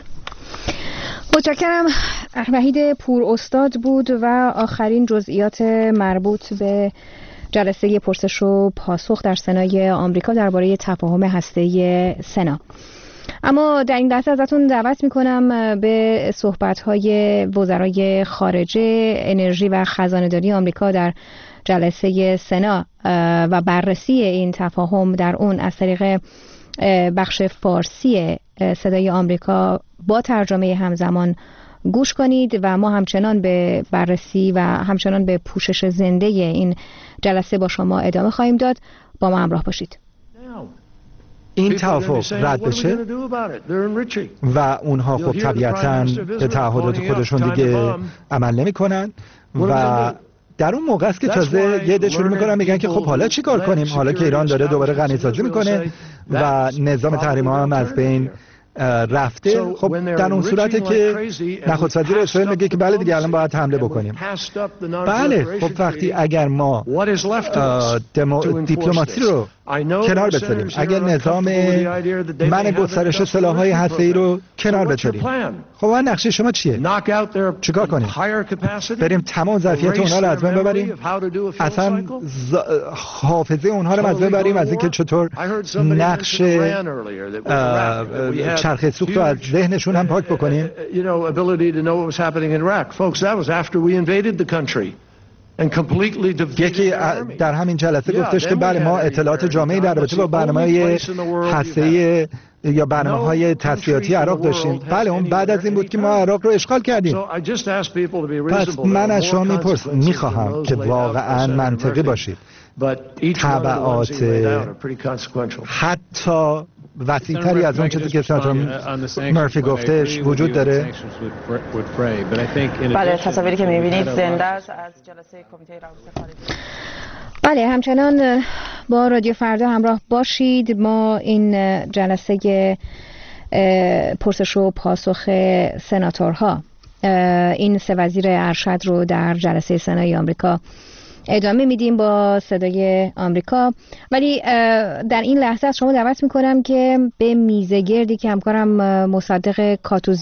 متشکرم. وحید پور استاد بود و آخرین جزئیات مربوط به جلسه پرسش و پاسخ در سنای آمریکا درباره تفاهم هسته‌ای سنا. اما در این لحظه ازتون دعوت میکنم به صحبت‌های وزرای خارجه، انرژی و خزانه‌داری آمریکا در جلسه سنا و بررسی این تفاهم در اون از طریق بخش فارسی صدای آمریکا با ترجمه همزمان گوش کنید و ما همچنان به بررسی و همچنان به پوشش زنده این جلسه با شما ادامه خواهیم داد. با ما همراه باشید. این توافق رد بشه و اونها خب طبیعتاً به تعهدات خودشون دیگه عمل نمی کنن و در اون موقع است که تازه یه عده شروع میکنن میگن که خب حالا چی کار کنیم، حالا که ایران داره دوباره غنی‌سازی میکنه و نظام تحریم‌ها هم از بین رفته. خب در اون صورته که نخست وزیر اسرائیل میگه که بله دیگه الان باید حمله بکنیم. بله خب وقتی اگر ما دیپلماسی رو کنار بذاریم، اگر نظام منع گسترش سلاح‌های هسته‌ای رو کنار بذاریم، خب اون نقشه شما چیه؟ چیکار کنیم؟ بریم تمام ظرفیت اونها رو از بین ببریم، اصلا حافظه اونها رو از بین ببریم از اینکه چطور نقش چرخه سوخت رو از ذهنشون هم پاک بکنیم. یکی در همین جلسه گفتش که بله ما اطلاعات جامعی در رابطه با برنامه‌های هسته‌ای یا برنامه‌های تسلیحاتی عراق داشتیم. بله اون بعد از این بود که ما عراق رو اشغال کردیم. پس من از شما میخواهم که واقعا منطقی باشید. تبعات حتی وسیع‌تری از اون چیزی که سناتور مرفی گفتش وجود داره. بله تصاویری که می‌بینید زنده است از جلسه کمیته روابط خارجه. بله همچنان با رادیو فردا همراه باشید. ما این جلسه پرسش و پاسخ سناتورها، این سه وزیر ارشد رو در جلسه سنای آمریکا ادامه میدیم با صدای آمریکا. ولی در این لحظه از شما دعوت میکنم که به میزه گردی که همکارم مصدق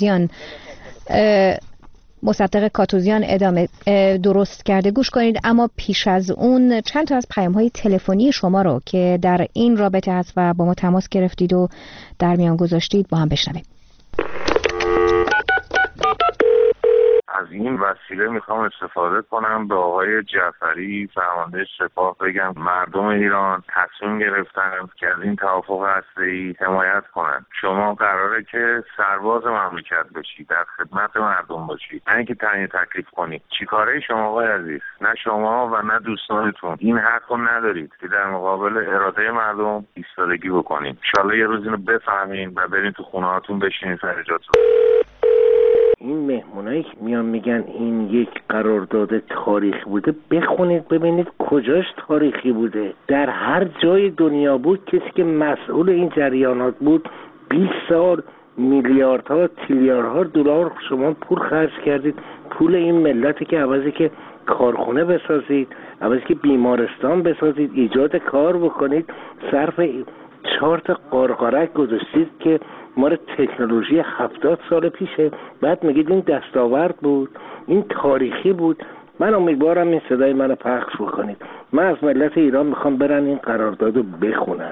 کاتوزیان ادامه درست کرده گوش کنید. اما پیش از اون چند تا از پیام‌های تلفنی شما رو که در این رابطه هست و با ما تماس گرفتید و در میان گذاشتید با هم بشنویم. از این وسیله میخوام استفاده کنم به آقای جعفری فرمانده سپاه بگم مردم ایران تصمیم گرفتن که از این توافق هسته‌ای حمایت کنن. شما قراره که سرباز مملکت باشی، در خدمت مردم باشی، نه اینکه تعیین تکلیف کنی. چیکاره شما آقای عزیز؟ نه شما و نه دوستانتون این حقو ندارید که در مقابل اراده مردم ایستادگی بکنید. ان شاءالله یه روز اینو بفهمین و برین تو خونه‌هاتون بشینین سر جاتون. این مهمونایی که میان میگن این یک قرارداد تاریخی بوده، بخونید ببینید کجاش تاریخی بوده. در هر جای دنیا بود کسی که مسئول این جریانات بود 20 سال میلیاردها تریلیاردها دلار شما پول خرج کردید، پول این ملتی که عوضی که کارخونه بسازید، عوضی که بیمارستان بسازید، ایجاد کار بکنید، صرف 4 تا قارقارک گذاشتید که مال تکنولوژی 70 سال پیشه. بعد میگید این دستاورد بود، این تاریخی بود. من امیدوارم این صدای منو پخش بکنید. من از ملت ایران میخوام برن این قراردادو بخونن.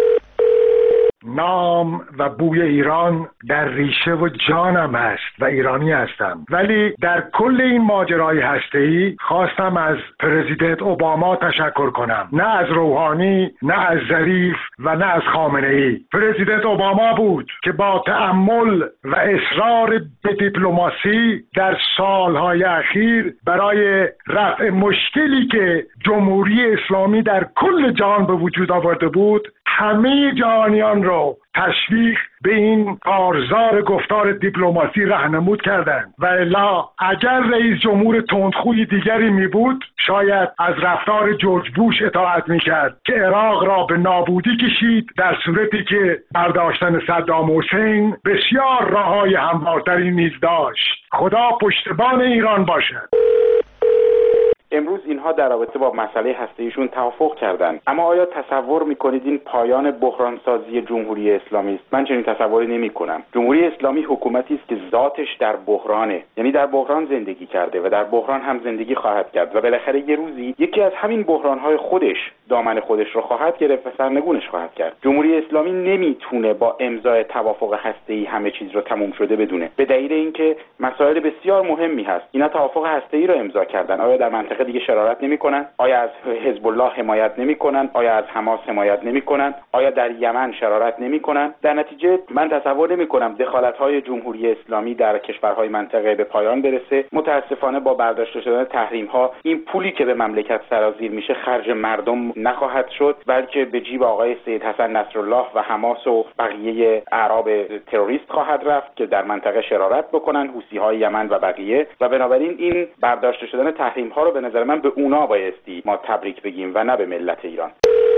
نام و بوی ایران در ریشه و جانم هست و ایرانی هستم، ولی در کل این ماجرای هسته‌ای خواستم از پرزیدنت اوباما تشکر کنم، نه از روحانی، نه از ظریف و نه از خامنه‌ای. پرزیدنت اوباما بود که با تأمل و اصرار به دیپلماسی در سالهای اخیر برای رفع مشکلی که جمهوری اسلامی در کل جهان به وجود آورده بود همه جهانیان رو تشویق به این کارزار گفتار دیپلماسی راهنمود کردند و الا اگر رئیس جمهور تندخوی دیگری می بود شاید از رفتار جورج بوش اطاعت می کرد که عراق را به نابودی کشید، در صورتی که برداشتن صدام حسین بسیار راههای هموارتری نیز داشت. خدا پشتبان ایران باشد. امروز اینها در رابطه با مسئله هسته‌ایشون توافق کردند، اما آیا تصور میکنید این پایان بحرانسازی جمهوری اسلامی است؟ من چنین تصوری نمیکنم. جمهوری اسلامی حکومتی است که ذاتش در بحرانه، یعنی در بحران زندگی کرده و در بحران هم زندگی خواهد کرد و بالاخره یه روزی یکی از همین بحران‌های خودش دامن خودش رو خواهد گرفت و سرنگونش خواهد کرد. جمهوری اسلامی نمیتونه با امضای توافق هسته‌ای همه چیز رو تموم شده بدونه، به دلیل اینکه مسائل بسیار مهمی هست. اینا توافق هسته‌ای رو امضا کردن، آیا در منطقه دیگه شرارت نمی‌کنن؟ آیا از حزب الله حمایت نمی‌کنن؟ آیا از حماس حمایت نمی‌کنن؟ آیا در یمن شرارت نمی‌کنن؟ در نتیجه من تصور نمی‌کنم دخالت‌های جمهوری اسلامی در کشورهای منطقه به پایان برسه. متأسفانه با برداشته شدن تحریم‌ها این پولی که به مملکت سرازیر میشه خرج مردم نخواهد شد، بلکه به جیب آقای سید حسن نصرالله و حماس و بقیه اعراب تروریست خواهد رفت که در منطقه شرارت بکنن، حوثی‌های یمن و بقیه. و بنابراین این برداشته شدن تحریم‌ها رو به نظر من به اونا بایستی ما تبریک بگیم و نه به ملت ایران.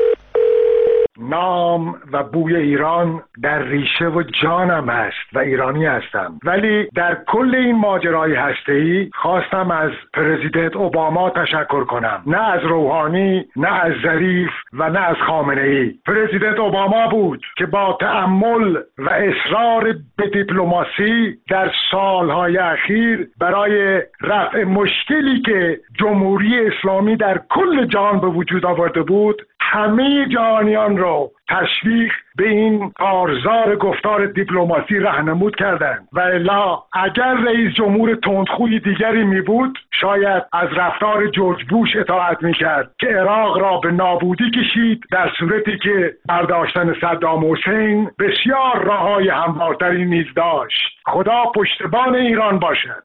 نام و بوی ایران در ریشه و جانم هست و ایرانی هستم، ولی در کل این ماجرای هسته‌ای خواستم از پرزیدنت اوباما تشکر کنم، نه از روحانی، نه از ظریف و نه از خامنه‌ای. پرزیدنت اوباما بود که با تأمل و اصرار به دیپلماسی در سالهای اخیر برای رفع مشکلی که جمهوری اسلامی در کل جهان به وجود آورده بود همه جهانیان رو تشویق به این کارزار گفتار دیپلماسی راهنمود کردند و الا اگر رئیس جمهور تندخوی دیگری می بود شاید از رفتار جورج بوش اطاعت می کرد که عراق را به نابودی کشید، در صورتی که برداشتن صدام حسین بسیار راههای هموارتری نیز داشت. خدا پشتبان ایران باشد.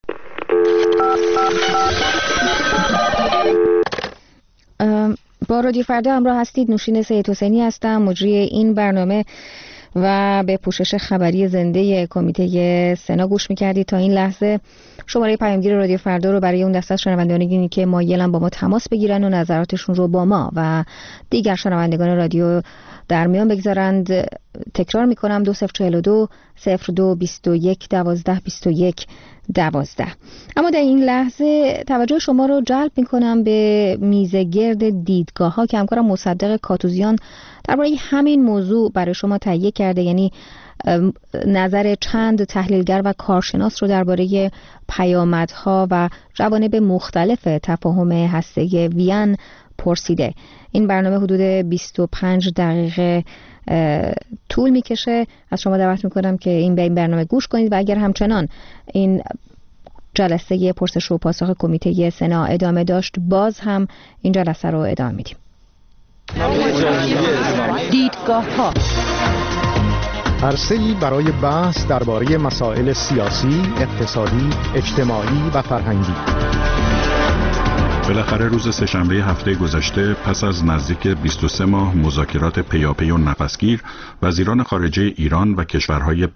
با رادیو فردا همراه هستید. نوشین سید حسینی هستم، مجری این برنامه و به پوشش خبری زنده کمیته سنا گوش می‌کردید. تا این لحظه شماره پیامگیر رادیو فردا رو برای اون دسته از شنوندگانی که مایلن با ما تماس بگیرن و نظراتشون رو با ما و دیگر شنوندگان رادیو در میان بگذارند تکرار میکنم 2042 02 21 12 21 12. اما در این لحظه توجه شما رو جلب میکنم به میزه گرد دیدگاه ها که همکارم مصدق کاتوزیان درباره همین موضوع برای شما تهیه کرده، یعنی نظر چند تحلیلگر و کارشناس رو درباره پیامدها و جوانب مختلف تفاهم هسته وین پرسیده. این برنامه حدود 25 دقیقه طول میکشه. از شما دعوت میکنم که به این برنامه گوش کنید و اگر همچنان این جلسه پرسش و پاسخ کمیته سنا ادامه داشت. باز هم این جلسه رو ادامه میدیم. دیدگاه‌ها عرصه‌ای برای بحث درباره مسائل سیاسی، اقتصادی، اجتماعی و فرهنگی. بالاخره روز سه‌شنبه هفته گذشته پس از نزدیک 23 ماه مذاکرات پیاپی و نفسگیر، وزیران خارجه ایران و کشورهای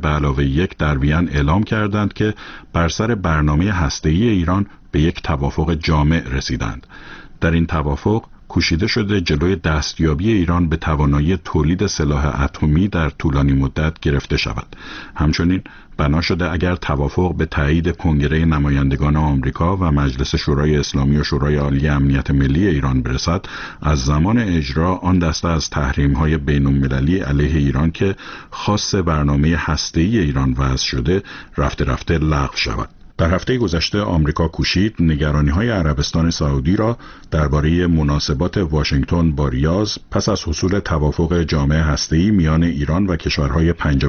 5+1 در وین اعلام کردند که بر سر برنامه هسته‌ای ایران به یک توافق جامع رسیدند. در این توافق کوشیده شده جلوی دستیابی ایران به توانایی تولید سلاح اتمی در طولانی مدت گرفته شود. همچنین بنا شده اگر توافق به تایید کنگره نمایندگان آمریکا و مجلس شورای اسلامی و شورای عالی امنیت ملی ایران برسد، از زمان اجرا آن دسته از تحریم‌های بین‌المللی علیه ایران که خاص برنامه هسته‌ای ایران وضع شده رفته لغو شود. در هفته گذشته آمریکا کوشید نگرانی‌های عربستان سعودی را درباره مناسبات واشنگتن با ریاض پس از حصول توافق جامع هسته‌ای میان ایران و کشورهای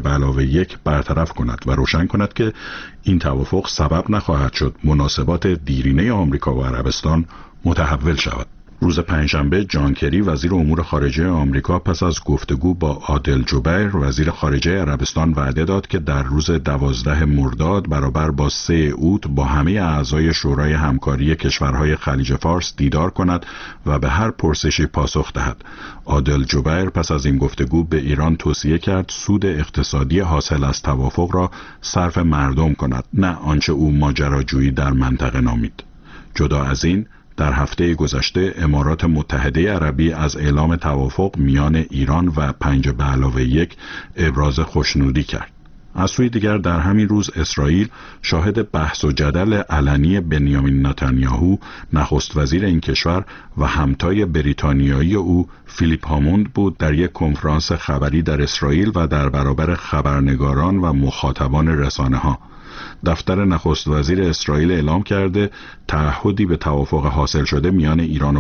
5+1 برطرف کند و روشن کند که این توافق سبب نخواهد شد مناسبات دیرینه آمریکا و عربستان متحول شود. روز پنجشنبه جان کری وزیر امور خارجه آمریکا پس از گفتگو با عادل جبیر وزیر خارجه عربستان وعده داد که در روز 12 مرداد برابر با 3 اوت با همه اعضای شورای همکاری کشورهای خلیج فارس دیدار کند و به هر پرسشی پاسخ دهد. عادل جبیر پس از این گفتگو به ایران توصیه کرد سود اقتصادی حاصل از توافق را صرف مردم کند، نه آنچه او ماجراجویی در منطقه نامید. جدا از این، در هفته گذشته امارات متحده عربی از اعلام توافق میان ایران و 5+1 ابراز خوشنودی کرد. از سوی دیگر در همین روز اسرائیل شاهد بحث و جدل علنی بنیامین نتانیاهو نخست وزیر این کشور و همتای بریتانیایی او فیلیپ هاموند بود در یک کنفرانس خبری در اسرائیل و در برابر خبرنگاران و مخاطبان رسانه‌ها. دفتر نخست وزیر اسرائیل اعلام کرده تعهدی به توافق حاصل شده میان ایران و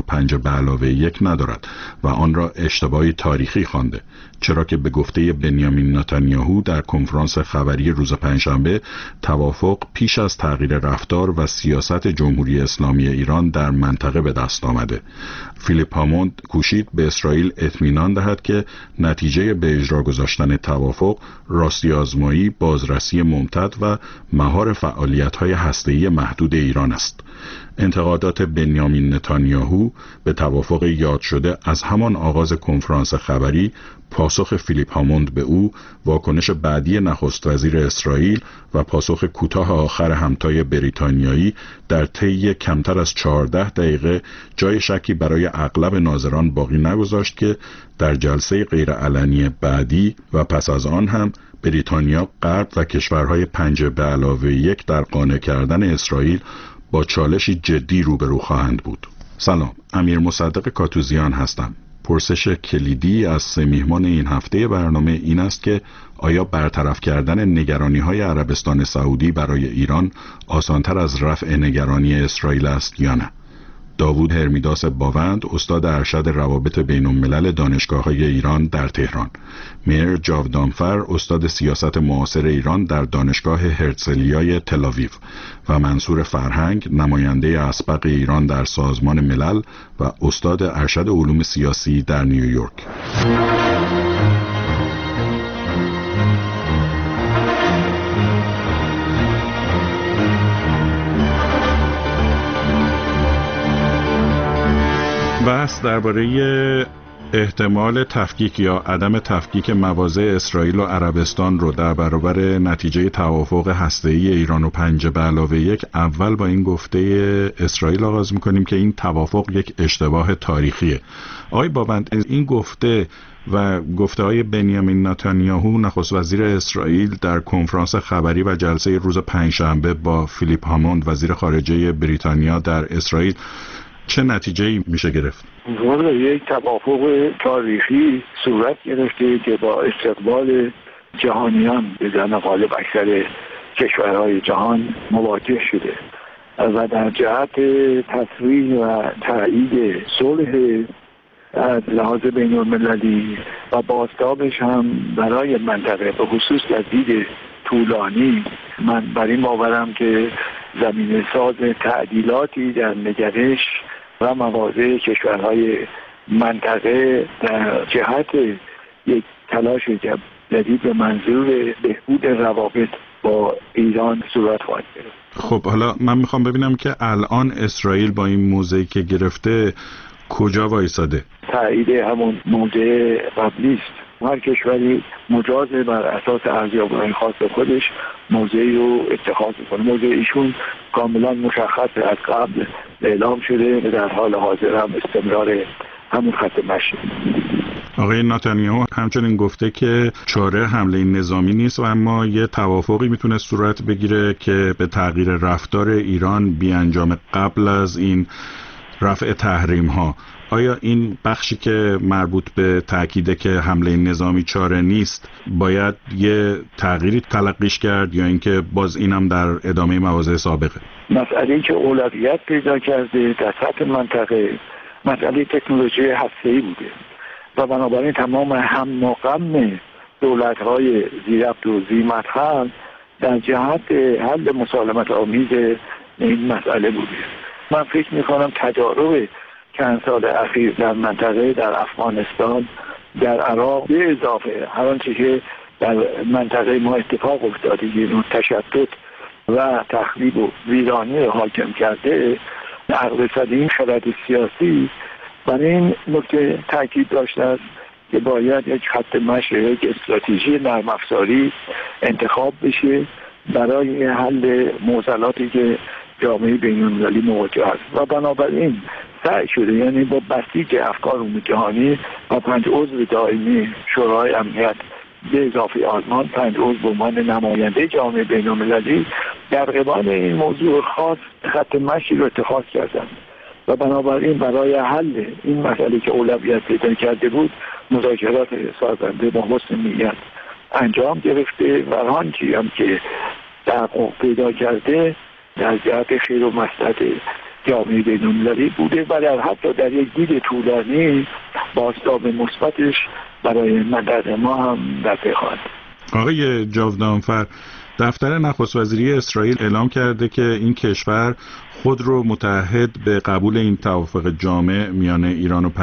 5+1 ندارد و آن را اشتباهی تاریخی خوانده، چرا که به گفته بنیامین نتانیاهو در کنفرانس خبری روز پنجشنبه توافق پیش از تغییر رفتار و سیاست جمهوری اسلامی ایران در منطقه به دست آمده. فیلیپ هاموند کوشید به اسرائیل اطمینان دهد که نتیجه به اجرا گذاشتن توافق راستی آزمایی، بازرسی ممتد و مهار فعالیت‌های هسته‌ای محدود ایران است. انتقادات بنیامین نتانیاهو به توافق یاد شده از همان آغاز کنفرانس خبری، پاسخ فیلیپ هاموند به او، واکنش بعدی نخست وزیر اسرائیل و پاسخ کوتاه آخر همتای بریتانیایی در طی کمتر از 14 دقیقه جای شکی برای اغلب ناظران باقی نگذاشت که در جلسه غیرعلنی بعدی و پس از آن هم بریتانیا، غرب و کشورهای 5+1 در قانع کردن اسرائیل با چالشی جدی روبرو خواهند بود. سلام، امیر مصدق کاتوزیان هستم. پرسش کلیدی از 3 میهمان این هفته برنامه این است که آیا برطرف کردن نگرانی‌های عربستان سعودی برای ایران آسانتر از رفع نگرانی اسرائیل است یا نه؟ داوود هرمیداس باوند، استاد ارشد روابط بین‌الملل دانشگاه‌های ایران در تهران. میر جاودانفر، استاد سیاست معاصر ایران در دانشگاه هرتزلیای تل‌آویو و منصور فرهنگ، نماینده اسبق ایران در سازمان ملل و استاد ارشد علوم سیاسی در نیویورک. بحث درباره احتمال تفکیک یا عدم تفکیک مواضع اسرائیل و عربستان رو در برابر نتیجه توافق هسته‌ای ایران و 5+1 اول با این گفته اسرائیل آغاز می‌کنیم که این توافق یک اشتباه تاریخیه. آقای باوند، این گفته و گفته‌های بنیامین نتانیاهو نخست وزیر اسرائیل در کنفرانس خبری و جلسه روز پنجشنبه با فیلیپ هاموند وزیر خارجه بریتانیا در اسرائیل چه نتیجه‌ای میشه گرفت؟ والا یک توافق تاریخی صورت گرفته که با استقبال جهانیان به زن غالب اکثر کشورهای جهان مواجه شده و در جهت تصریح و تایید صلح از لحاظ بین المللی و بازتابش هم برای منطقه به خصوص در دید طولانی، من بر این باورم که زمینه ساز تعدیلاتی در نگرش و مواضع کشورهای منطقه در جهت یک تلاش جدید به منظور بهبود روابط با ایران صورت خواهد گرفت. خب حالا من میخوام ببینم که الان اسرائیل با این موضعی که گرفته کجا وایساده؟ تایید همون موضع قبلی است. هر کشوری مجاز بر اساس ارزیابی‌های خاص خودش موضعی رو اتخاذ میکنه. موضع ایشون کاملا مشخص از قبل اعلام شده و در حال حاضر هم استمرار همون خط مشی. آقای نتانیاهو همچنین گفته که چاره حمله نظامی نیست و اما یه توافقی میتونه صورت بگیره که به تغییر رفتار ایران بیانجام قبل از این رفع تحریم ها. آیا این بخشی که مربوط به تأکیده که حمله نظامی چاره نیست باید یه تغییری تلقیش کرد یا اینکه باز اینم در ادامه مواضع سابقه؟ مسئله‌ای که اولویت پیدا کرده در سطح منطقه مسئله تکنولوژی هسته‌ای بوده و بنابراین تمام هم و غم دولت‌های ذی‌ربط و ذی‌مدخل در جهت حل مسالمت آمیز این مسئله بوده. من فکر می‌کنم تجارب چند سال اخیر در منطقه، در افغانستان، در عراق به اضافه هر آنچه که در منطقه ما اتفاق افتاده یه نوع تشتت و تخریب و ویرانی حاکم کرده، عقب صدیم خرد سیاسی بر این نکته تاکید داشته است که باید یک خط مشی، یک استراتژی نرم افزاری انتخاب بشه برای حل معضلاتی که جامعه بین‌المللی مواجه است و بنابراین سعی شده، یعنی با بسیج افکار عمومی جهانی و 5 عضو دائمی شورای امنیت به اضافه آلمان 5 عضو به عنوان نماینده جامعه بین‌المللی در قبال این موضوع خاص خط مشی رو اتخاذ کردند و بنابراین برای حل این مسئله که اولویت پیدا کرده بود مذاکرات سازنده با حسن نیت انجام گرفته و آنچه هم که تحقق پیدا کرده در جهت خیر و مصلحت جامعه بین‌المللی بوده و در حتی در یک دید طولانی بازتاب مثبتش برای منطقه ما هم در پی خواهد. آقای جاودانفر، دفتر نخست وزیری اسرائیل اعلام کرده که این کشور خود رو متعهد به قبول این توافق جامع میان ایران و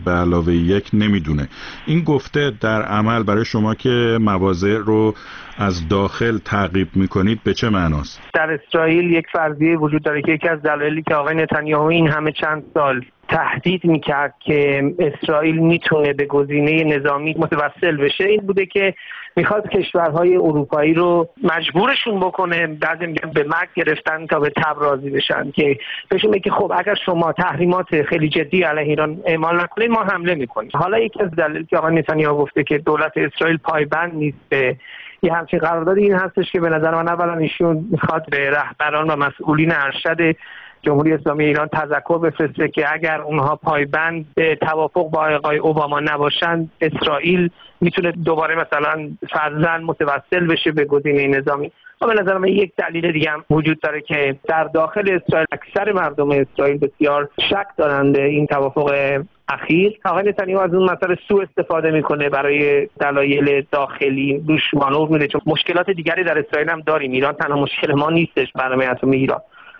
5+1 نمیدونه. این گفته در عمل برای شما که مواضع رو از داخل تعقیب میکنید به چه معناست؟ در اسرائیل یک فرضیه وجود داره که یکی از دلایلی که آقای نتانیاهو این همه چند سال تهدید میکرد که اسرائیل میتونه به گزینه نظامی متوسل بشه این بوده که میخواد کشورهای اروپایی رو مجبورشون بکنه، بعضی میگن به مرگ گرفتن تا به تب راضی بشن، که بهشون میگه خب اگر شما تحریمات خیلی جدی علیه ایران اعمال نکنید ما حمله میکنیم. حالا یکی از دلایلی که آقای نتانیاهو گفته که دولت اسرائیل پایبند نیست به یه همچین قراردادی این هستش که به نظر من اولا ایشون میخواد به رهبران و مسئولین ارشد جمهوری اسلامی ایران تذکر بفرسته که اگر اونها پایبند به توافق با آقای اوباما نباشند اسرائیل میتونه دوباره مثلا فرضاً متوسل بشه به گزینه نظامی. و به نظر من یک دلیل دیگه هم وجود داره که در داخل اسرائیل اکثر مردم اسرائیل بسیار شک دارند این توافق اخیر. آقای نتانیاهو از اون مسئله سوء استفاده میکنه برای دلایل داخلی، روش مانور میده، چون مشکلات دیگری در اسرائیل هم داریم. ایران تنها مشکل ما نیستش، برنامه اتمی ایران.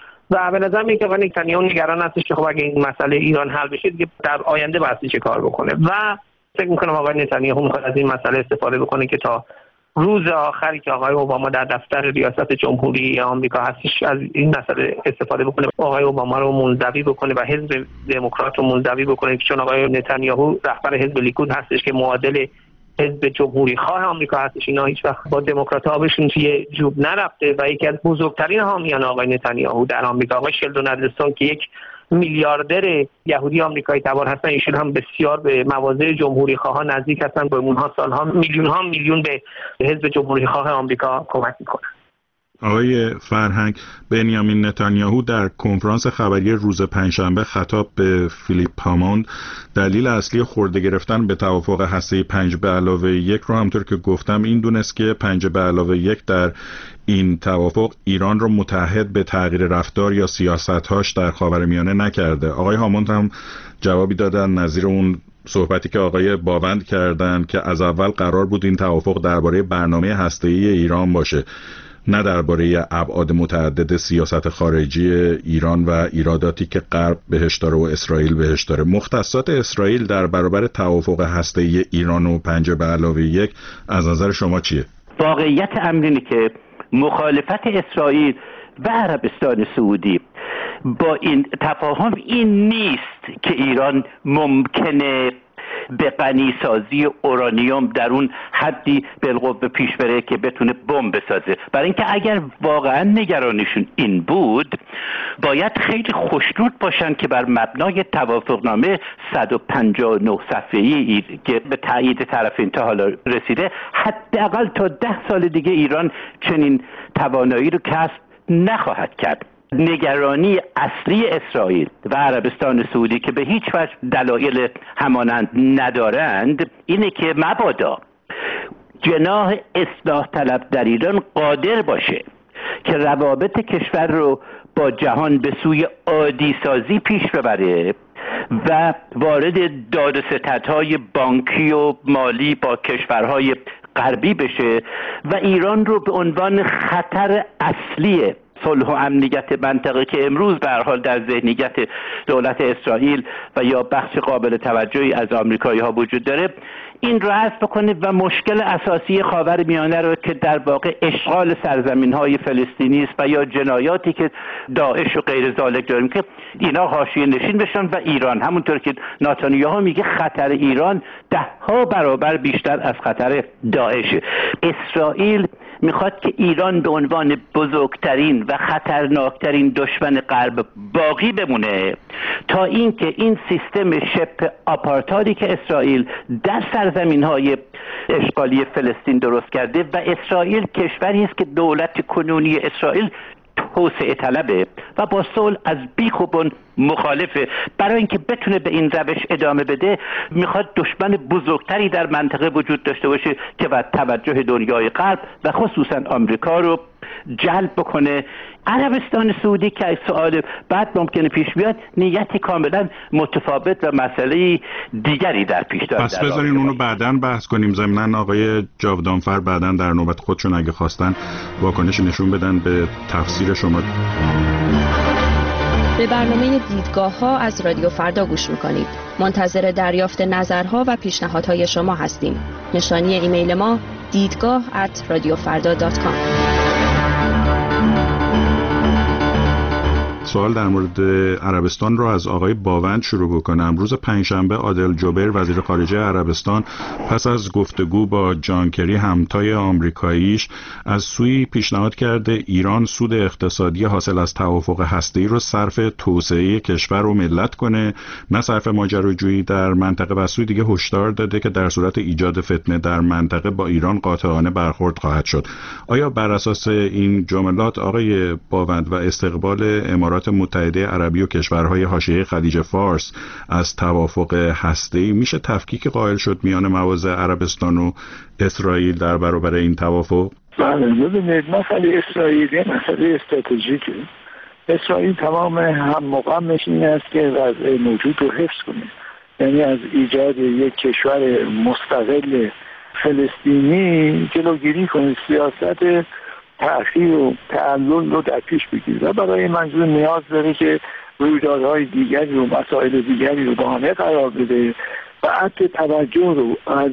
و به نظر میاد که آقای نتانیاهو نگران هستش که خب اگه این مسئله ایران حل بشه دیگه در آینده باید چه کار بکنه و فکر میکنم آقای نتانیاهو میخواد از این مسئله استفاده بکنه که تا روز آخری که آقای اوباما در دفتر ریاست جمهوری آمریکا هستش از این مسئله استفاده بکنه، آقای اوباما رو منزوی بکنه و حزب دموکرات رو منزوی بکنه، چون آقای نتانیاهو رهبر حزب لیکود هستش که معادل حزب جمهوری خواه آمریکا هستش. اینا هیچ وقت با دموکرات‌ها بهشون توی جوب نرفته و یکی از بزرگترین حامیان آقای نتانیاهو در آمریکا آقای شلدون ادلسون که یک میلیاردر یهودی آمریکایی تبار هستن، ایشون هم بسیار به مواضع جمهوری خواه نزدیک هستن، با اونها سالها میلیون به حزب جمهوری خواه آمریکا کمک میکنن. آقای فرهنگ، بنیامین نتانیاهو در کنفرانس خبری روز پنجشنبه خطاب به فیلیپ هاموند دلیل اصلی خورده گرفتن به توافق هسته‌ای 5+1 رو همونطور که گفتم این دونست که 5+1 در این توافق ایران رو متعهد به تغییر رفتار یا سیاست‌هاش در خاورمیانه نکرده. آقای هاموند هم جوابی دادن نظیر اون صحبتی که آقای باوند کردن که از اول قرار بود این توافق درباره برنامه هسته‌ای ایران باشه نه درباره ابعاد متعدد سیاست خارجی ایران و ایراداتی که غرب بهش داره و اسرائیل بهش داره. مختصات اسرائیل در برابر توافق هسته‌ای ایران و 5+1 از نظر شما چیه؟ واقعیت امر اینه که مخالفت اسرائیل و عربستان سعودی با این تفاهم این نیست که ایران ممکنه به غنیسازی اورانیوم در اون حدی بالقوه پیش بره که بتونه بمب بسازه. برای اینکه اگر واقعا نگرانشون این بود باید خیلی خوشنود باشن که بر مبنای توافقنامه 159 صفحه‌ای که به تایید طرفین تا حالا رسیده حداقل تا 10 سال دیگه ایران چنین توانایی رو کسب نخواهد کرد. نگرانی اصلی اسرائیل و عربستان سعودی که به هیچ وجه دلایل همانند ندارند اینه که مبادا جناح اصلاح طلب در ایران قادر باشه که روابط کشور رو با جهان به سوی عادی سازی پیش ببره و وارد داد و ستدهای بانکی و مالی با کشورهای غربی بشه و ایران رو به عنوان خطر اصلی صلح و امنیت منطقه که امروز به هر حال در ذهنیت دولت اسرائیل و یا بخش قابل توجهی از آمریکایی‌ها وجود داره این رو حذف بکنه و مشکل اساسی خاورمیانه رو که در واقع اشغال سرزمین‌های فلسطینی است و یا جنایاتی که داعش و غیر ذالک داریم که اینا حاشیه نشین بشن و ایران همونطور که نتانیاهو میگه خطر ایران 10 برابر بیشتر از خطر داعش. اسرائیل میخواد که ایران به عنوان بزرگترین و خطرناکترین دشمن غرب باقی بمونه تا اینکه این سیستم شبه آپارتایدی که اسرائیل در سرزمین‌های اشغالی فلسطین درست کرده و اسرائیل کشوری است که دولت کنونی اسرائیل توسعه طلبه و با صلح از بیخ و بن مخالفه. برای اینکه بتونه به این روش ادامه بده میخواد دشمن بزرگتری در منطقه وجود داشته باشه که باید توجه دنیای غرب و خصوصا آمریکا رو جلب بکنه. عربستان سعودی که سوال بعد ممکنه پیش بیاد نیتی کاملا متفاوت و مسئله دیگری در پیش داره. پس بذارین اونو بعداً بحث کنیم. ضمناً آقای جاودانفر بعداً در نوبت خودشون اگه خواستن واکنش نشون بدن به تفسیر شما. به برنامه دیدگاه‌ها از رادیو فردا گوش می‌کنید. منتظر دریافت نظرها و پیشنهادهای شما هستیم. نشانی ایمیل ما دیدگاه@radiofarda.com. سوال در مورد عربستان رو از آقای باوند شروع بکنم. روز پنجشنبه عادل جبر وزیر خارجه عربستان پس از گفتگو با جان کری همتای آمریکاییش از سوی پیشنهاد کرده ایران سود اقتصادی حاصل از توافق هسته‌ای رو صرف توسعه کشور و ملت کنه نه صرف ماجراجویی در منطقه و سوی دیگه هشدار داده که در صورت ایجاد فتنه در منطقه با ایران قاطعانه برخورد خواهد شد. آیا بر اساس این جملات آقای باوند و استقبال امارات متحده عربی و کشورهای حاشیه خلیج فارس از توافق هسته‌ای میشه تفکیک قائل شد میان مواضع عربستان و اسرائیل در برابر این توافق؟ بله، ببینید مسئله اسرائیل یه مسئله استراتژیکه. اسرائیل تمام هم مقامش این است که وضع موجود رو حفظ کنه، یعنی از ایجاد یک کشور مستقل فلسطینی جلوگیری کنه، سیاست تأخیر و تعلل رو در پیش بگیره و برای منظور نیاز داره که رویدادهای دیگری و مسائل دیگری رو بهانه قرار بده و عطف توجه رو از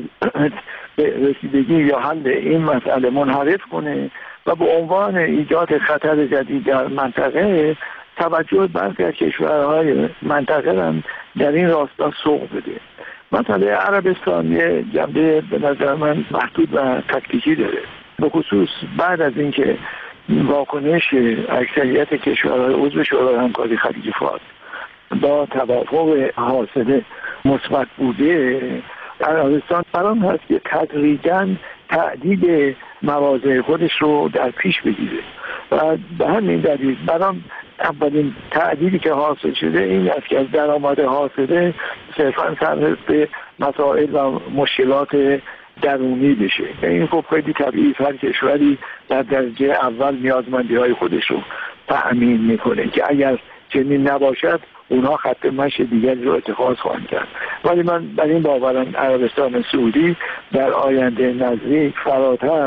رسیدگی یا حل این مسئله منحرف کنه و به عنوان ایجاد خطر جدید در منطقه توجه برخی از کشورهای منطقه هم در این راستا سوق بده. مسئله عربستان یه جنبه به نظر من محدود و تکتیکی داره، به خصوص بعد از اینکه واکنش اکثریت کشورهای عضو شورای همکاری خلیج فارس با توافق حاصل مثبت بوده، عربستان برام هست که تدریجاً تعدیل مواضع خودش رو در پیش بگیره و به همین دلیل برام اولین تعدیلی که حاصل شده این است که از درآمد حاصله صرفاً صرف به مسائل و مشکلات درونی بشه. این خب خیلی طبیعی، هر کشوری در درجه اول نیازمندی‌های خودش رو تأمین میکنه که اگر چنین نباشد اونها خط مشی دیگری رو اتخاذ خواهند کرد. ولی من بر این باورم عربستان سعودی در آینده نزدیک فراتر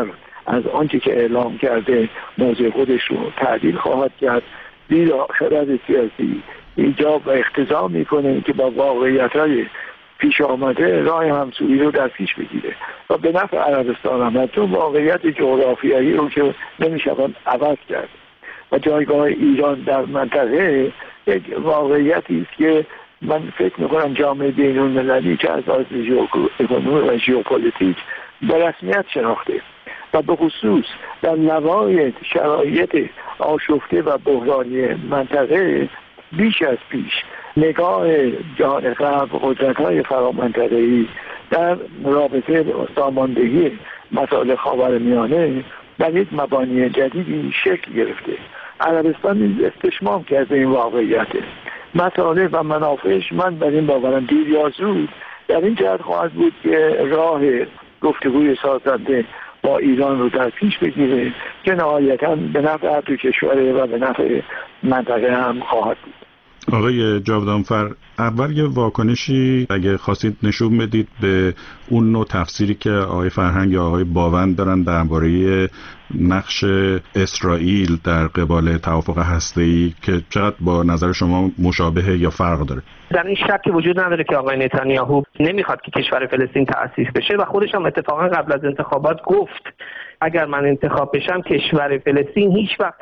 از آنچه که اعلام کرده موضع خودش رو تعدیل خواهد کرد، زیرا خرد سیاسی ایجاب و اقتضا میکنه که با واقعیت‌های پیش آمده راه همسویی رو در پیش بگیره و به نفع عربستان هم، چون واقعیت جغرافیایی رو که نمیشود عوض کرد و جایگاه ایران در منطقه یک واقعیتی است که من فکر میکنم جامعه بین‌المللی که از لحاظ ژئواکونومی و ژئوپلیتیک به رسمیت شناخته و به خصوص در نوای شرایط آشفته و بحرانی منطقه بیش از پیش نگاه جهان غرب قدرت‌های فرامنطقه‌ای در رابطه با ساماندهی مسائل خاورمیانه در یک مبانی جدیدی شکل گرفته. عربستان استشمام کرده این واقعیت مسائل و منافعش. من بر این باورم دیر یا زود در این جهت خواهد بود که راه گفتگوی سازنده با ایران رو در پیش بگیره که نهایتاً به نفع هر دو کشوره و به نفع منطقه هم خواهد بود. آقای جاودانفر، اول یه واکنشی اگه خواستید نشون بدید به اون نوع تفسیری که آقای فرهنگ یا آقای باوند دارن درباره نقش اسرائیل در قبال توافق هسته‌ای که چقدر با نظر شما مشابه یا فرق داره؟ در این شکی وجود نداره که آقای نتانیاهو نمیخواد که کشور فلسطین تأسیس بشه و خودش هم اتفاقا قبل از انتخابات گفت اگر من انتخاب بشم کشور فلسطین هیچ وقت